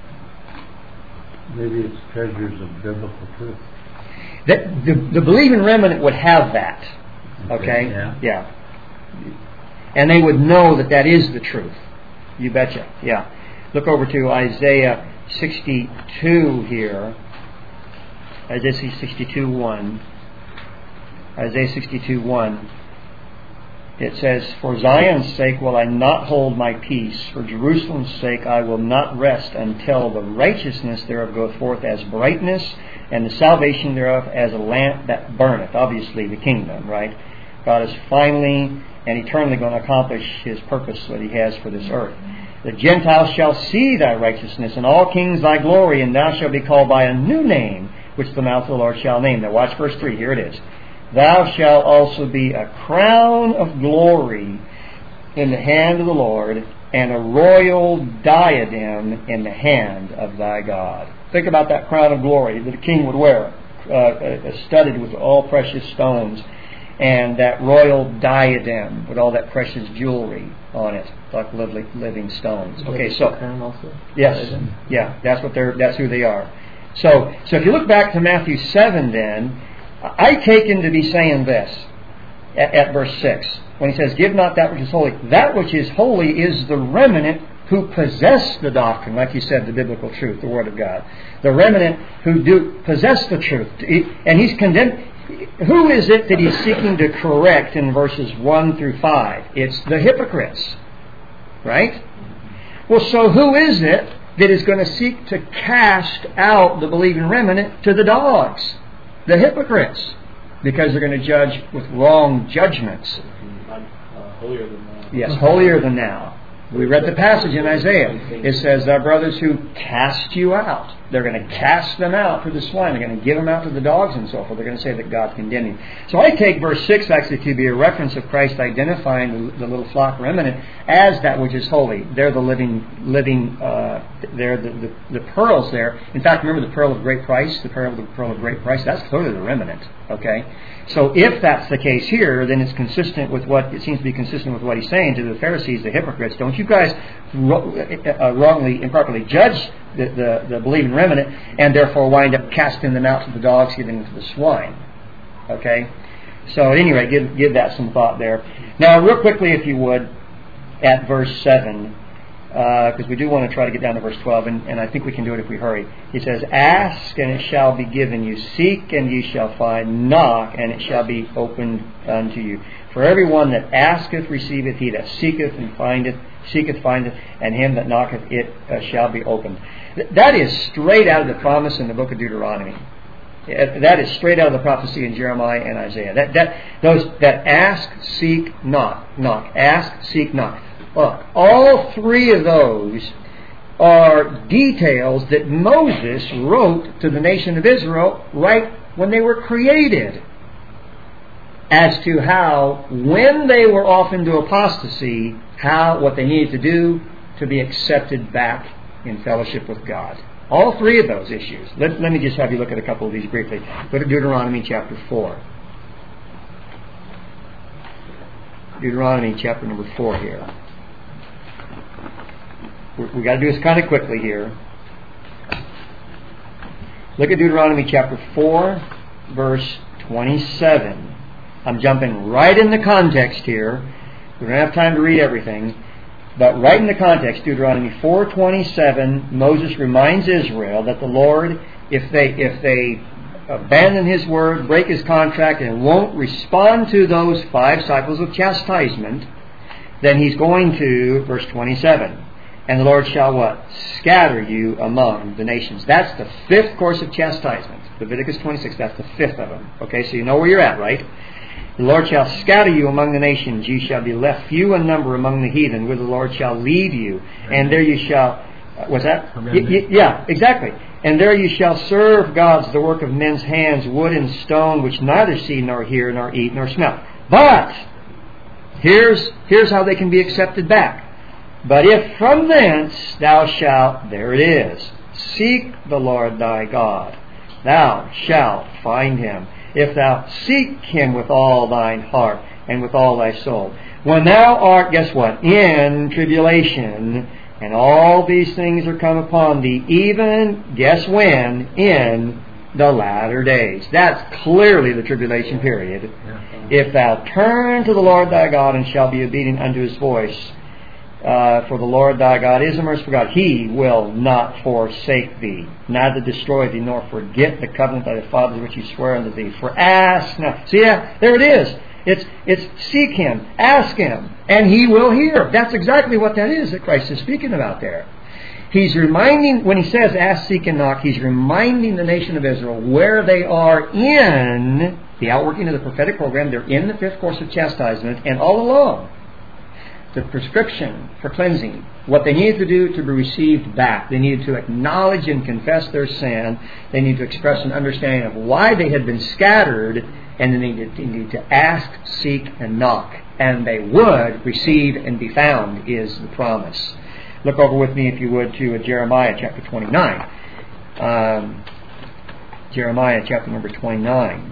Maybe it's treasures of biblical truth. The believing remnant would have that. Okay? Yeah. And they would know that is the truth. You betcha. Yeah. Look over to Isaiah 62 here. Isaiah 62:1. Isaiah 62:1. it says, "For Zion's sake will I not hold my peace. For Jerusalem's sake I will not rest until the righteousness thereof goeth forth as brightness, and the salvation thereof as a lamp that burneth." Obviously the kingdom, right? God is finally and eternally going to accomplish His purpose that He has for this earth. "The Gentiles shall see thy righteousness, and all kings thy glory, and thou shalt be called by a new name, which the mouth of the Lord shall name." Now watch verse 3. Here it is. "Thou shalt also be a crown of glory in the hand of the Lord, and a royal diadem in the hand of thy God." Think about that crown of glory that a king would wear, studded with all precious stones, and that royal diadem with all that precious jewelry on it, like living stones. Okay, so yes, yeah, that's who they are. So if you look back to Matthew 7, then I take him to be saying this at verse 6 when he says, "Give not that which is holy." That which is holy is the remnant who possess the doctrine, like you said, the biblical truth, the Word of God. The remnant who do possess the truth, and he's condemned. Who is it that he's seeking to correct in verses 1 through 5? It's the hypocrites, right? Well, so who is it that is going to seek to cast out the believing remnant to the dogs? The hypocrites, because they're going to judge with wrong judgments. Holier than thou. Yes, holier than thou. We read the passage in Isaiah. It says, "Thy brothers who cast you out." They're going to cast them out to the swine. They're going to give them out to the dogs and so forth. They're going to say that God's condemning. So I take verse 6 actually to be a reference of Christ identifying the little flock remnant as that which is holy. They're the living. They're the pearls there. In fact, remember the pearl of great price. The pearl of great price. That's clearly the remnant. Okay. So if that's the case here, then it's consistent with it seems to be consistent with what he's saying to the Pharisees, the hypocrites. Don't you guys wrongly, improperly judge the believing remnant, and therefore wind up casting them out to the dogs, giving them to the swine. Okay? So at any rate, give that some thought there. Now, real quickly, if you would, at verse 7, because we do want to try to get down to verse 12, and I think we can do it if we hurry. He says, "Ask, and it shall be given you. Seek, and ye shall find. Knock, and it shall be opened unto you. For everyone that asketh receiveth, he that seeketh findeth, and him that knocketh it shall be opened." That is straight out of the promise in the book of Deuteronomy. That is straight out of the prophecy in Jeremiah and Isaiah. That ask, seek, knock. Ask, seek, knock. Look, all three of those are details that Moses wrote to the nation of Israel right when they were created, as to how, when they were off into apostasy, what they needed to do to be accepted back in fellowship with God. All three of those issues. Let me just have you look at a couple of these briefly. Go to Deuteronomy chapter 4. Deuteronomy chapter number 4 here. We've got to do this kind of quickly here. Look at Deuteronomy chapter 4, verse 27. I'm jumping right in the context here. We don't have time to read everything. But right in the context, Deuteronomy 4:27, Moses reminds Israel that the Lord, if they abandon His word, break His contract, and won't respond to those 5 cycles of chastisement, then He's going to, verse 27, "And the Lord shall" what? "Scatter you among the nations." That's the 5th course of chastisement. Leviticus 26, that's the 5th of them. Okay, so you know where you're at, right? "The Lord shall scatter you among the nations. You shall be left few in number among the heathen, where the Lord shall lead you. And there you shall..." What's that? Yeah, exactly. "And there you shall serve gods, the work of men's hands, wood and stone, which neither see nor hear nor eat nor smell." But here's how they can be accepted back. "But if from thence thou shalt," there it is, "seek the Lord thy God, thou shalt find Him, if thou seek Him with all thine heart and with all thy soul. When thou art," guess what? "In tribulation, and all these things are come upon thee, even," guess when? "In the latter days." That's clearly the tribulation period. "If thou turn to the Lord thy God, and shall be obedient unto His voice, for the Lord thy God is a merciful God. He will not forsake thee, neither destroy thee, nor forget the covenant of thy fathers which He sware unto thee. For ask now." See, there it is. It's seek Him, ask Him, and He will hear. That's exactly what that is that Christ is speaking about there. He's reminding, when He says ask, seek, and knock, He's reminding the nation of Israel where they are in the outworking of the prophetic program. They're in the fifth course of chastisement, and all along, the prescription for cleansing, what they needed to do to be received back. They needed to acknowledge and confess their sin. They needed to express an understanding of why they had been scattered, and they needed to ask, seek, and knock. And they would receive and be found, is the promise. Look over with me, if you would, to Jeremiah chapter 29. Jeremiah chapter number 29.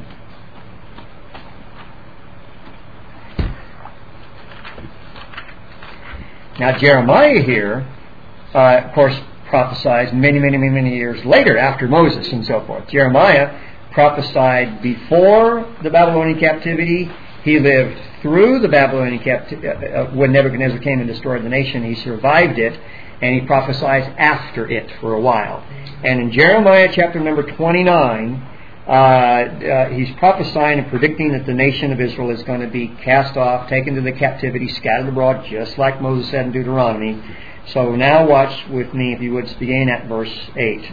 Now, Jeremiah here, of course, prophesied many years later, after Moses and so forth. Jeremiah prophesied before the Babylonian captivity. He lived through the Babylonian captivity. When Nebuchadnezzar came and destroyed the nation, he survived it, and he prophesied after it for a while. And in Jeremiah chapter number 29, he's prophesying and predicting that the nation of Israel is going to be cast off, taken to the captivity, scattered abroad, just like Moses said in Deuteronomy. So now watch with me, if you would, begin at verse 8.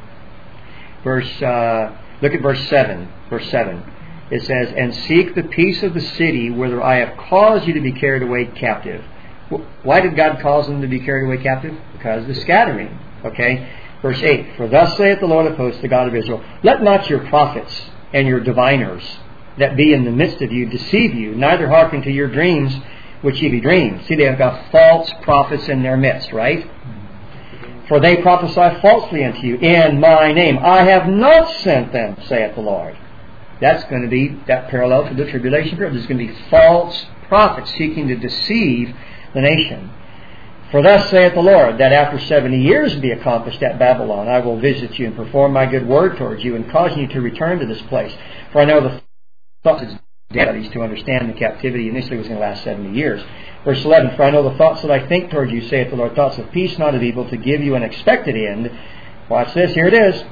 Look at verse 7. Verse 7. It says, "And seek the peace of the city whither I have caused you to be carried away captive." Why did God cause them to be carried away captive? Because of the scattering. Okay? Verse 8, "For thus saith the Lord of hosts, the God of Israel, let not your prophets and your diviners that be in the midst of you deceive you, neither hearken to your dreams which ye be dreamed." See, they have got false prophets in their midst, right? "For they prophesy falsely unto you in my name. I have not sent them, saith the Lord." That's going to be that parallel to the tribulation period. There's going to be false prophets seeking to deceive the nation. "For thus saith the Lord, that after 70 years be accomplished at Babylon, I will visit you and perform my good word towards you, and cause you to return to this place. For I know the thoughts of studies to understand the captivity initially was going to last 70 years. Verse 11, "For I know the thoughts that I think towards you, saith the Lord, thoughts of peace, not of evil, to give you an expected end." Watch this, here it is.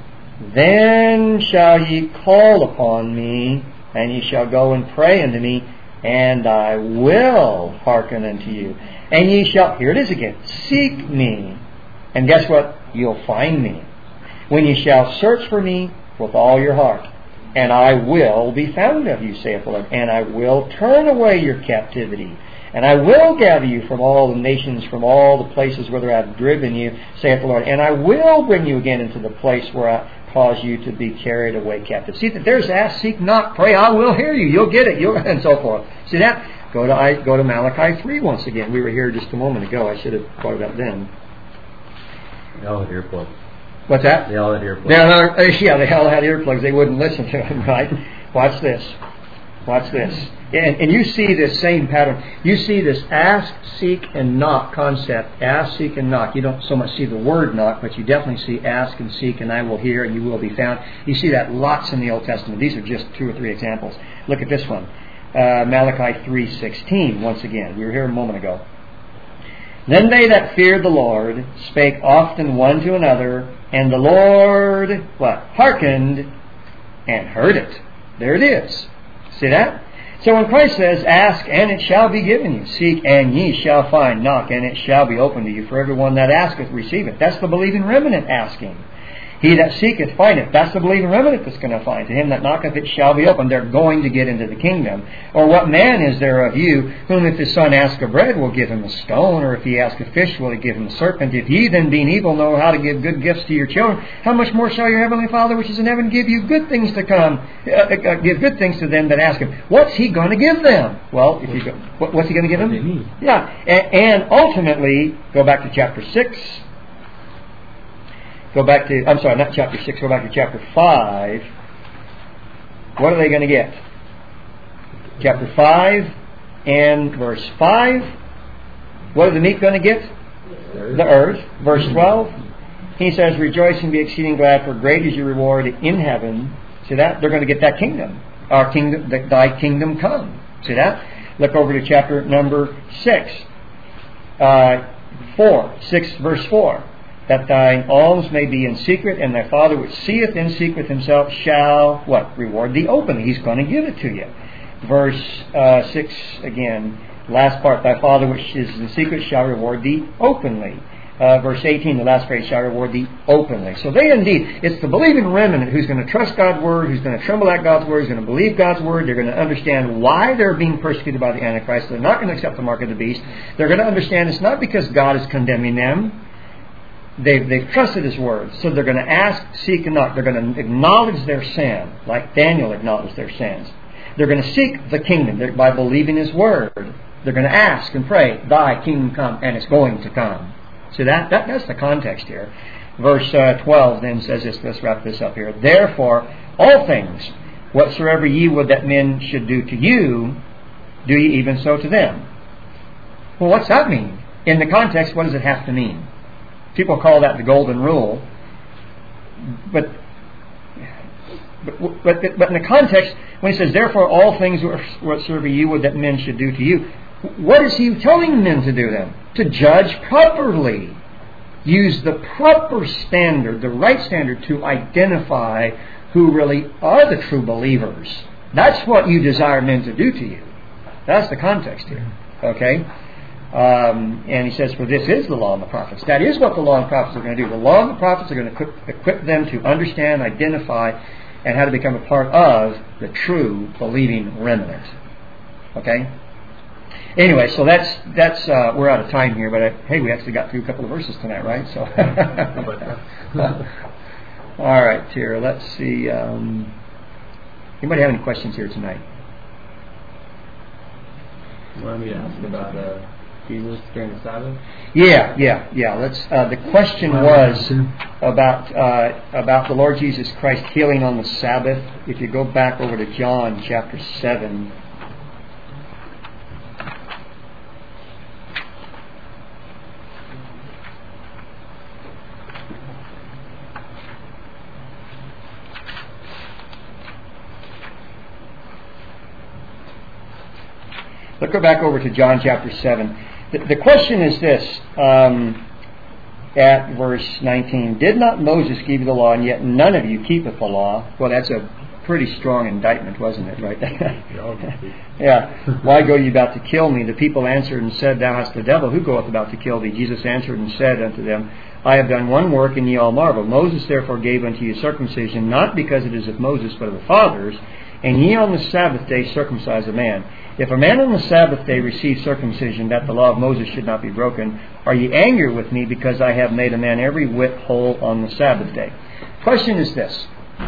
"Then shall ye call upon me, and ye shall go and pray unto me, and I will hearken unto you. And ye shall," here it is again, "seek me." And guess what? You'll find me. "When ye shall search for me with all your heart. And I will be found of you, saith the Lord. And I will turn away your captivity. And I will gather you from all the nations, from all the places whither I have driven you, saith the Lord. And I will bring you again into the place where I cause you to be carried away captive." See, that there's ask, seek, knock, pray, I will hear you. You'll get it, and so forth. See that? Go to Malachi 3 once again. We were here just a moment ago. I should have brought it up then. They all had earplugs. What's that? They all had earplugs. They all had earplugs. They wouldn't listen to him, right? Watch this. Watch this. And you see this same pattern. You see this ask, seek, and knock concept. Ask, seek, and knock. You don't so much see the word knock, but you definitely see ask and seek, and I will hear, and you will be found. You see that lots in the Old Testament. These are just 2 or 3 examples. Look at this one. Malachi 3:16, once again. We were here a moment ago. "Then they that feared the Lord spake often one to another, and the Lord," what? "Hearkened and heard it." There it is. See that? So when Christ says, "Ask and it shall be given you, seek and ye shall find, knock and it shall be opened to you, for everyone that asketh receiveth," that's the believing remnant asking. "He that seeketh findeth," that's the believing remnant that's going to find. "To him that knocketh it shall be opened." They're going to get into the kingdom. "Or what man is there of you, whom if his son ask a bread will give him a stone, or if he ask a fish will he give him a serpent? If ye then being evil know how to give good gifts to your children, how much more shall your heavenly Father which is in heaven give you good things to come, give good things to them that ask him?" What's he going to give them? Well, what's he going to give them? Yeah, and ultimately, go back to chapter 6. Go back to, I'm sorry, not chapter 6, go back to chapter 5. What are they going to get? Chapter 5 and verse 5. What are the meek going to get? The earth. Verse 12. He says, "Rejoice and be exceeding glad, for great is your reward in heaven." See that? They're going to get that kingdom. Our kingdom, thy kingdom come. See that? Look over to chapter number 6. 6 verse 4. "That thine alms may be in secret, and thy Father which seeth in secret himself shall," what? "Reward thee openly." He's going to give it to you. Verse 6 again, last part, thy Father which is in secret shall reward thee openly. Verse 18, the last phrase, shall reward thee openly. So they indeed, it's the believing remnant who's going to trust God's Word, who's going to tremble at God's Word, who's going to believe God's Word. They're going to understand why they're being persecuted by the Antichrist. They're not going to accept the mark of the beast. They're going to understand it's not because God is condemning them. They've trusted His Word. So they're going to ask, seek, and knock. They're going to acknowledge their sin, like Daniel acknowledged their sins. They're going to seek the kingdom by believing His Word. They're going to ask and pray, thy kingdom come, and it's going to come. So that's the context here. Verse 12 then says this, let's wrap this up here. Therefore, all things, whatsoever ye would that men should do to you, do ye even so to them. Well, what's that mean? In the context, what does it have to mean? People call that the golden rule. But in the context, when he says, therefore all things whatsoever ye would that men should do to you, what is he telling men to do then? To judge properly. Use the proper standard, the right standard, to identify who really are the true believers. That's what you desire men to do to you. That's the context here. Okay? And he says, for this is the law and the prophets. That is what the law and the prophets are going to do. The law and the prophets are going to equip them to understand, identify, and how to become a part of the true believing remnant. Okay? Anyway, so that's we're out of time here, but hey, we actually got through a couple of verses tonight, right? So, all right, here, let's see. Anybody have any questions here tonight? You want me to ask about Jesus during the Sabbath? Yeah. Let's. The question was about the Lord Jesus Christ healing on the Sabbath. If you go back over to John chapter 7. Let's go back over to John chapter 7. The question is this, at verse 19. Did not Moses give you the law, and yet none of you keepeth the law? Well, that's a pretty strong indictment, wasn't it, right? Yeah. Why go ye about to kill me? The people answered and said, Thou hast the devil. Who goeth about to kill thee? Jesus answered and said unto them, I have done one work, and ye all marvel. Moses therefore gave unto you circumcision, not because it is of Moses, but of the fathers. And ye on the Sabbath day circumcise a man. If a man on the Sabbath day receive circumcision, that the law of Moses should not be broken, are ye angry with me because I have made a man every whit whole on the Sabbath day? Question is this.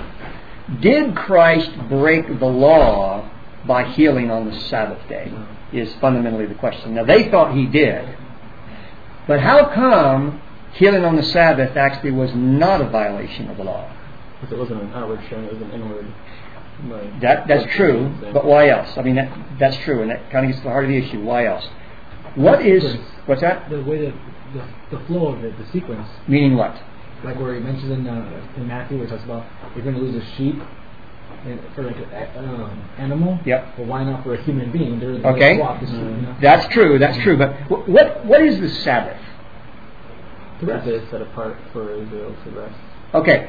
Did Christ break the law by healing on the Sabbath day? Is fundamentally the question. Now, they thought he did. But how come healing on the Sabbath actually was not a violation of the law? Because it wasn't an outward showing, it was an inward. That's true, but why else? I mean, that's true, and that kind of gets to the heart of the issue. Why else? What's that? The way that the flow of it, the sequence. Meaning what? Like where he mentions in Matthew, where he talks about you're going to lose a sheep for like an animal. Yep. But why not for a human being? Okay. That's true. But what is the Sabbath? The rest is set apart for Israel to rest. Okay.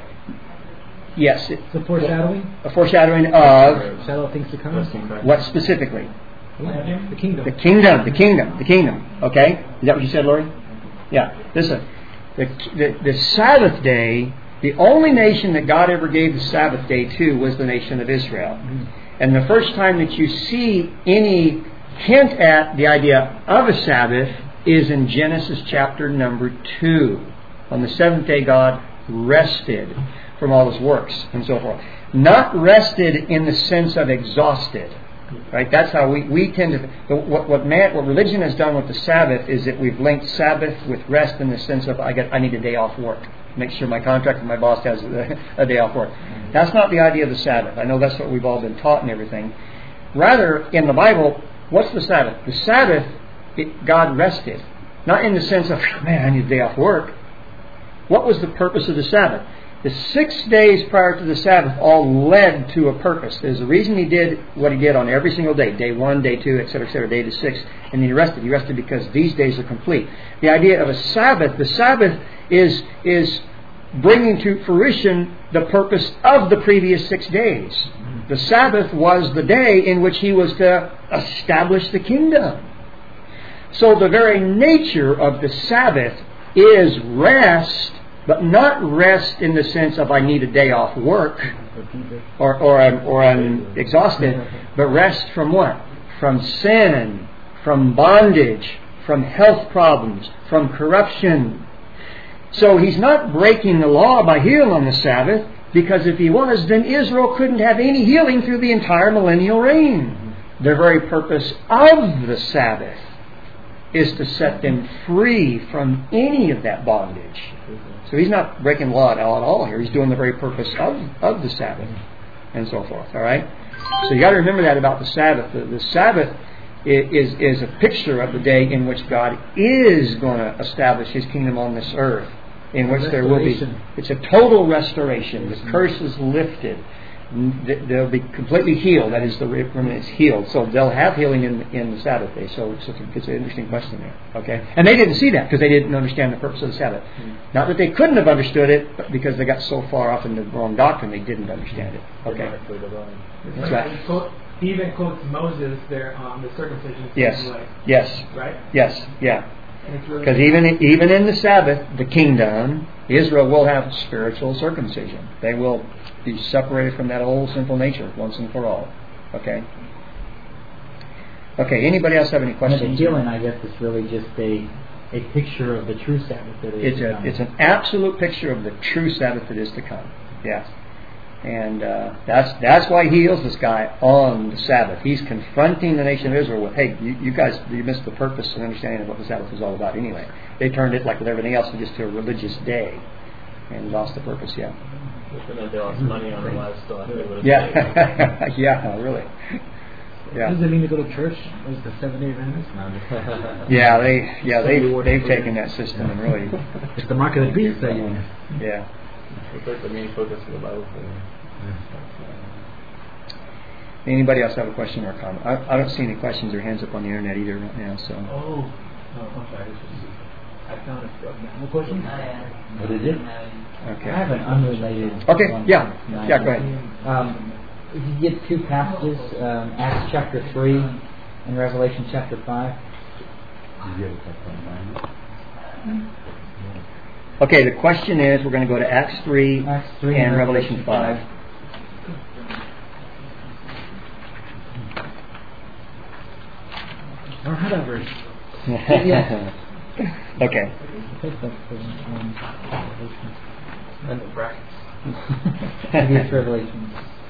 Yes. It's a foreshadowing. A foreshadowing of shadow of things to come. What specifically? The kingdom. The kingdom. Okay. Is that what you said, Lori? Yeah. Listen. The Sabbath day, the only nation that God ever gave the Sabbath day to was the nation of Israel. Mm-hmm. And the first time that you see any hint at the idea of a Sabbath is in Genesis chapter number 2. On the seventh day, God rested from all His works and so forth. Not rested in the sense of exhausted. Right? That's how we tend to. What religion has done with the Sabbath is that we've linked Sabbath with rest in the sense of I need a day off work. Make sure my contract with my boss has a day off work. That's not the idea of the Sabbath. I know that's what we've all been taught and everything. Rather, in the Bible, what's the Sabbath? The Sabbath, God rested. Not in the sense of, man, I need a day off work. What was the purpose of the Sabbath? The 6 days prior to the Sabbath all led to a purpose. There's a reason He did what He did on every single day. Day 1, day 2, etc., day to 6. And then He rested. He rested because these days are complete. The idea of a Sabbath, the Sabbath is bringing to fruition the purpose of the previous 6 days. The Sabbath was the day in which He was to establish the kingdom. So the very nature of the Sabbath is rest, but not rest in the sense of I need a day off work or I'm exhausted, but rest from what? From sin, from bondage, from health problems, from corruption. So He's not breaking the law by healing on the Sabbath, because if He was, then Israel couldn't have any healing through the entire millennial reign. The very purpose of the Sabbath is to set them free from any of that bondage. So He's not breaking the law at all here. He's doing the very purpose of the Sabbath and so forth. All right? So you got to remember that about the Sabbath. The Sabbath is a picture of the day in which God is going to establish His kingdom on this earth, in which there will be, it's a total restoration. The curse is lifted. They'll be completely healed. That is, the remnant is healed. So they'll have healing in the Sabbath day. So it's an interesting question there. Okay, and they didn't see that because they didn't understand the purpose of the Sabbath. Not that they couldn't have understood it, but because they got so far off in the wrong doctrine, they didn't understand it. Okay, that's right. He even quotes Moses there on the circumcision. Yes. Yes. Right. Yes. Yeah. Because even in the Sabbath, the kingdom, Israel will have spiritual circumcision. They will be separated from that old sinful nature once and for all. Okay. Okay. Anybody else have any questions? And the healing, I guess, is really just a picture of the true Sabbath that is to come. It's an absolute picture of the true Sabbath that is to come. Yes. And that's why He heals this guy on the Sabbath. He's confronting the nation of Israel with, hey, you guys, you missed the purpose and understanding of what the Sabbath was all about anyway. They turned it, like with everything else, just to a religious day and lost the purpose, They lost money on their livestock. Yeah, yeah, really. Yeah. What does it mean to go to church? Was the 7-day Adventist? Yeah, they've taken that system and really. It's the mark of the beast, that you. Yeah. It's like the main focus of the Bible for me. Anybody else have a question or a comment? I don't see any questions or hands up on the internet either right now. So. Oh, I'm sorry. I found a no question. What is it? Okay. I have an unrelated. Okay. one. Yeah. Yeah. Go ahead. If you get two passages, Acts chapter 3 and Revelation chapter 5. Okay. The question is, we're going to go to Acts 3, and Revelation 5. Or how that verse? Okay. And the brackets. Maybe it's Revelation.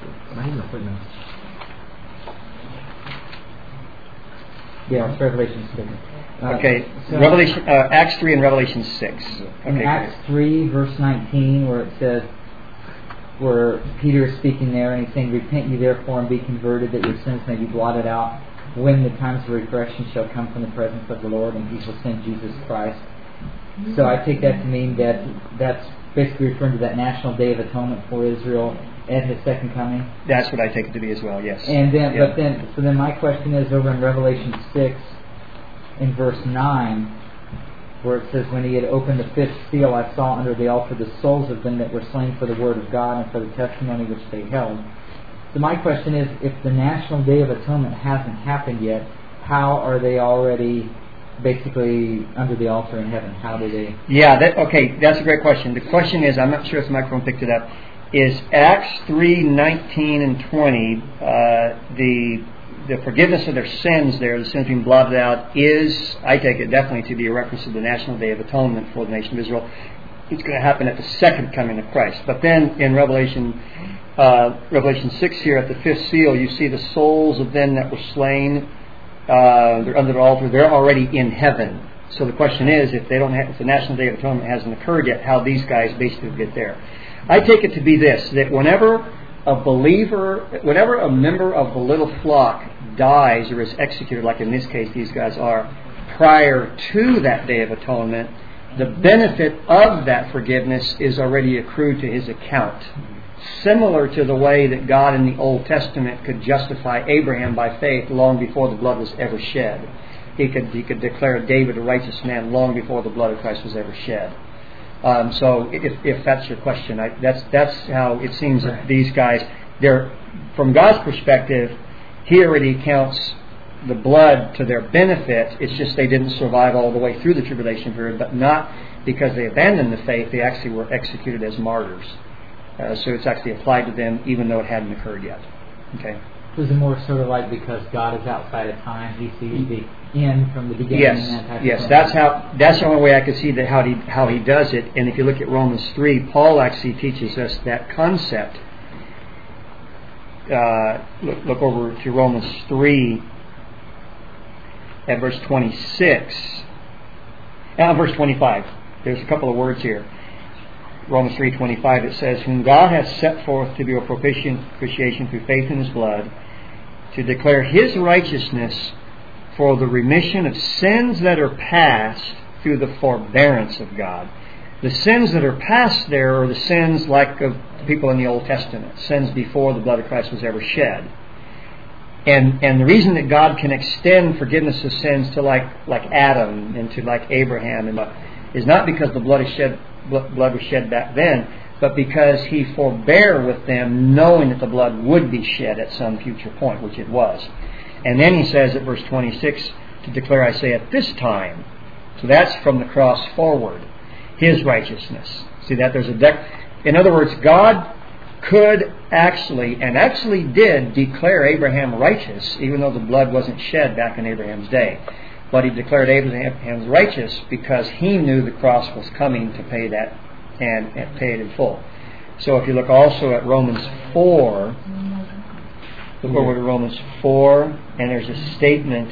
Yeah, it's Revelation 6. Okay. So Revelation, Acts 3 and Revelation 6. In Okay. Acts 3, verse 19, where it says, where Peter is speaking there, and he's saying, "Repent ye therefore and be converted, that your sins may be blotted out, when the times of refreshing shall come from the presence of the Lord, and He shall send Jesus Christ." So I take that to mean that that's basically referring to that National Day of Atonement for Israel at His second coming. That's what I take it to be as well. Yes. And then, Yeah. so then my question is over in Revelation 6, in verse 9, where it says, "When He had opened the fifth seal, I saw under the altar the souls of them that were slain for the word of God and for the testimony which they held." So my question is, if the National Day of Atonement hasn't happened yet, how are they already basically under the altar in heaven? How do they? Yeah, okay, that's a great question. The question is, I'm not sure if the microphone picked it up, is Acts 3:19 and 20, the forgiveness of their sins there, the sins being blotted out, is, I take it definitely to be a reference to the National Day of Atonement for the nation of Israel. It's going to happen at the second coming of Christ. But then in Revelation 6 here, at the fifth seal, you see the souls of them that were slain, they're under the altar, they're already in heaven. So the question is, if the National Day of Atonement hasn't occurred yet, how these guys basically get there. I take it to be this, that whenever a member of the little flock dies or is executed, like in this case these guys are, prior to that Day of Atonement, the benefit of that forgiveness is already accrued to his account. Similar to the way that God in the Old Testament could justify Abraham by faith long before the blood was ever shed. He could declare David a righteous man long before the blood of Christ was ever shed. So if that's your question, that's how it seems that these guys, from God's perspective, He already counts the blood to their benefit. It's just they didn't survive all the way through the tribulation period, but not because they abandoned the faith. They actually were executed as martyrs. So it's actually applied to them even though it hadn't occurred yet. Okay. Was it more sort of like because God is outside of time, He sees the end from the beginning? Yes, and that type yes. of That's the only way I could see that how he does it. And if you look at Romans 3, Paul actually teaches us that concept. Look over to Romans 3 at verse 26. Verse 25. There's a couple of words here. Romans 3:25, it says, "Whom God has set forth to be a propitiation through faith in His blood, to declare His righteousness for the remission of sins that are past through the forbearance of God." The sins that are past there are the sins like of people in the Old Testament, sins before the blood of Christ was ever shed. And the reason that God can extend forgiveness of sins to like Adam and to like Abraham is not because the blood was shed back then, but because He forbear with them, knowing that the blood would be shed at some future point, which it was. And then He says at verse 26, "To declare, I say, at this time." So that's from the cross forward, His righteousness. See that there's in other words, God could actually did declare Abraham righteous, even though the blood wasn't shed back in Abraham's day. But He declared Abraham righteous because He knew the cross was coming to pay that and pay it in full. So if you look also at Romans 4, look over to Romans 4, and there's a statement,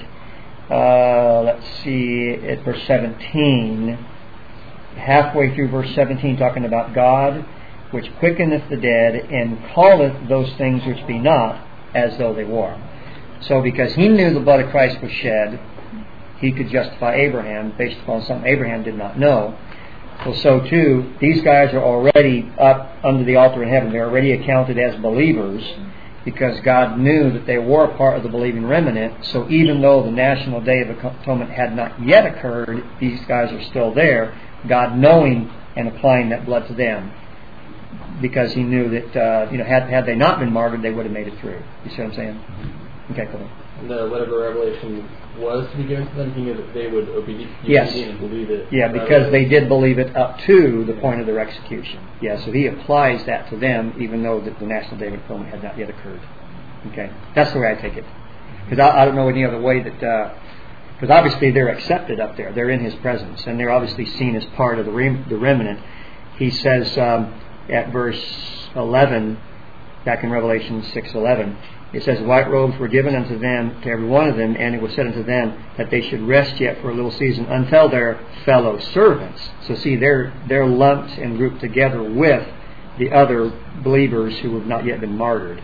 let's see, at verse 17, halfway through verse 17, talking about God, which quickeneth the dead, and calleth those things which be not as though they were. So because He knew the blood of Christ was shed, He could justify Abraham based upon something Abraham did not know. Well, so too, these guys are already up under the altar in heaven. They're already accounted as believers because God knew that they were a part of the believing remnant. So even though the National Day of Atonement had not yet occurred, these guys are still there, God knowing and applying that blood to them. Because He knew that had they not been martyred, they would have made it through. You see what I'm saying? Okay, cool. And whatever revelation was to be given to them, He knew that they would Yes. and believe it. Yeah, because they did believe it up to the point of their execution. Yeah, so He applies that to them, even though that the National Day of Atonement had not yet occurred. Okay, that's the way I take it. Because I don't know any other way that. Because obviously they're accepted up there. They're in His presence, and they're obviously seen as part of the remnant. He says at verse 11, back in Revelation 6:11, it says, "White robes were given unto them, to every one of them, and it was said unto them that they should rest yet for a little season until their fellow servants." So see, they're lumped and grouped together with the other believers who have not yet been martyred.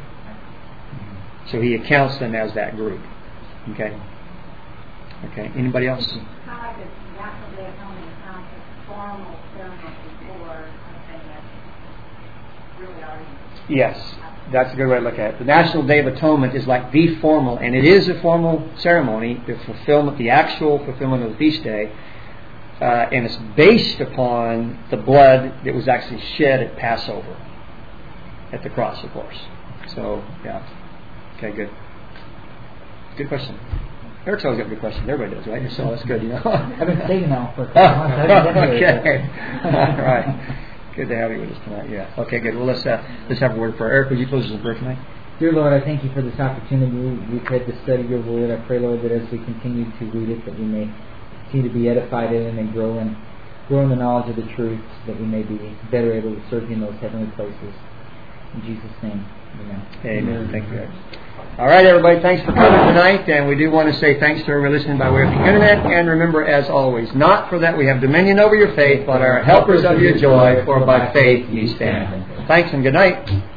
So He accounts them as that group. Okay. Okay. Anybody else? How does National Day of Atonement account for formal ceremony before something that's really already? Yes, that's a good way to look at it. The National Day of Atonement is like the formal, and it is a formal ceremony, the actual fulfillment of the feast day, and it's based upon the blood that was actually shed at Passover, at the cross, of course. So, yeah. Okay, good. Good question. Eric's always got good questions. Everybody does, right? So that's good, I've been thinking now for a couple months. Okay. All right. Good to have you with us tonight. Yeah. Okay, good. Well, let's have a word for Eric. Would you close us in prayer tonight? Dear Lord, I thank You for this opportunity we've had to study Your Word. I pray, Lord, that as we continue to read it, that we may continue to be edified in it and grow in the knowledge of the truth, that we may be better able to serve You in those heavenly places. In Jesus' name, amen. Amen. Thank you, Eric. All right, everybody, thanks for coming tonight, and we do want to say thanks to everyone listening by way of the Internet, and remember, as always, not for that we have dominion over your faith, but are helpers of your joy, for by faith ye stand. Thanks and good night.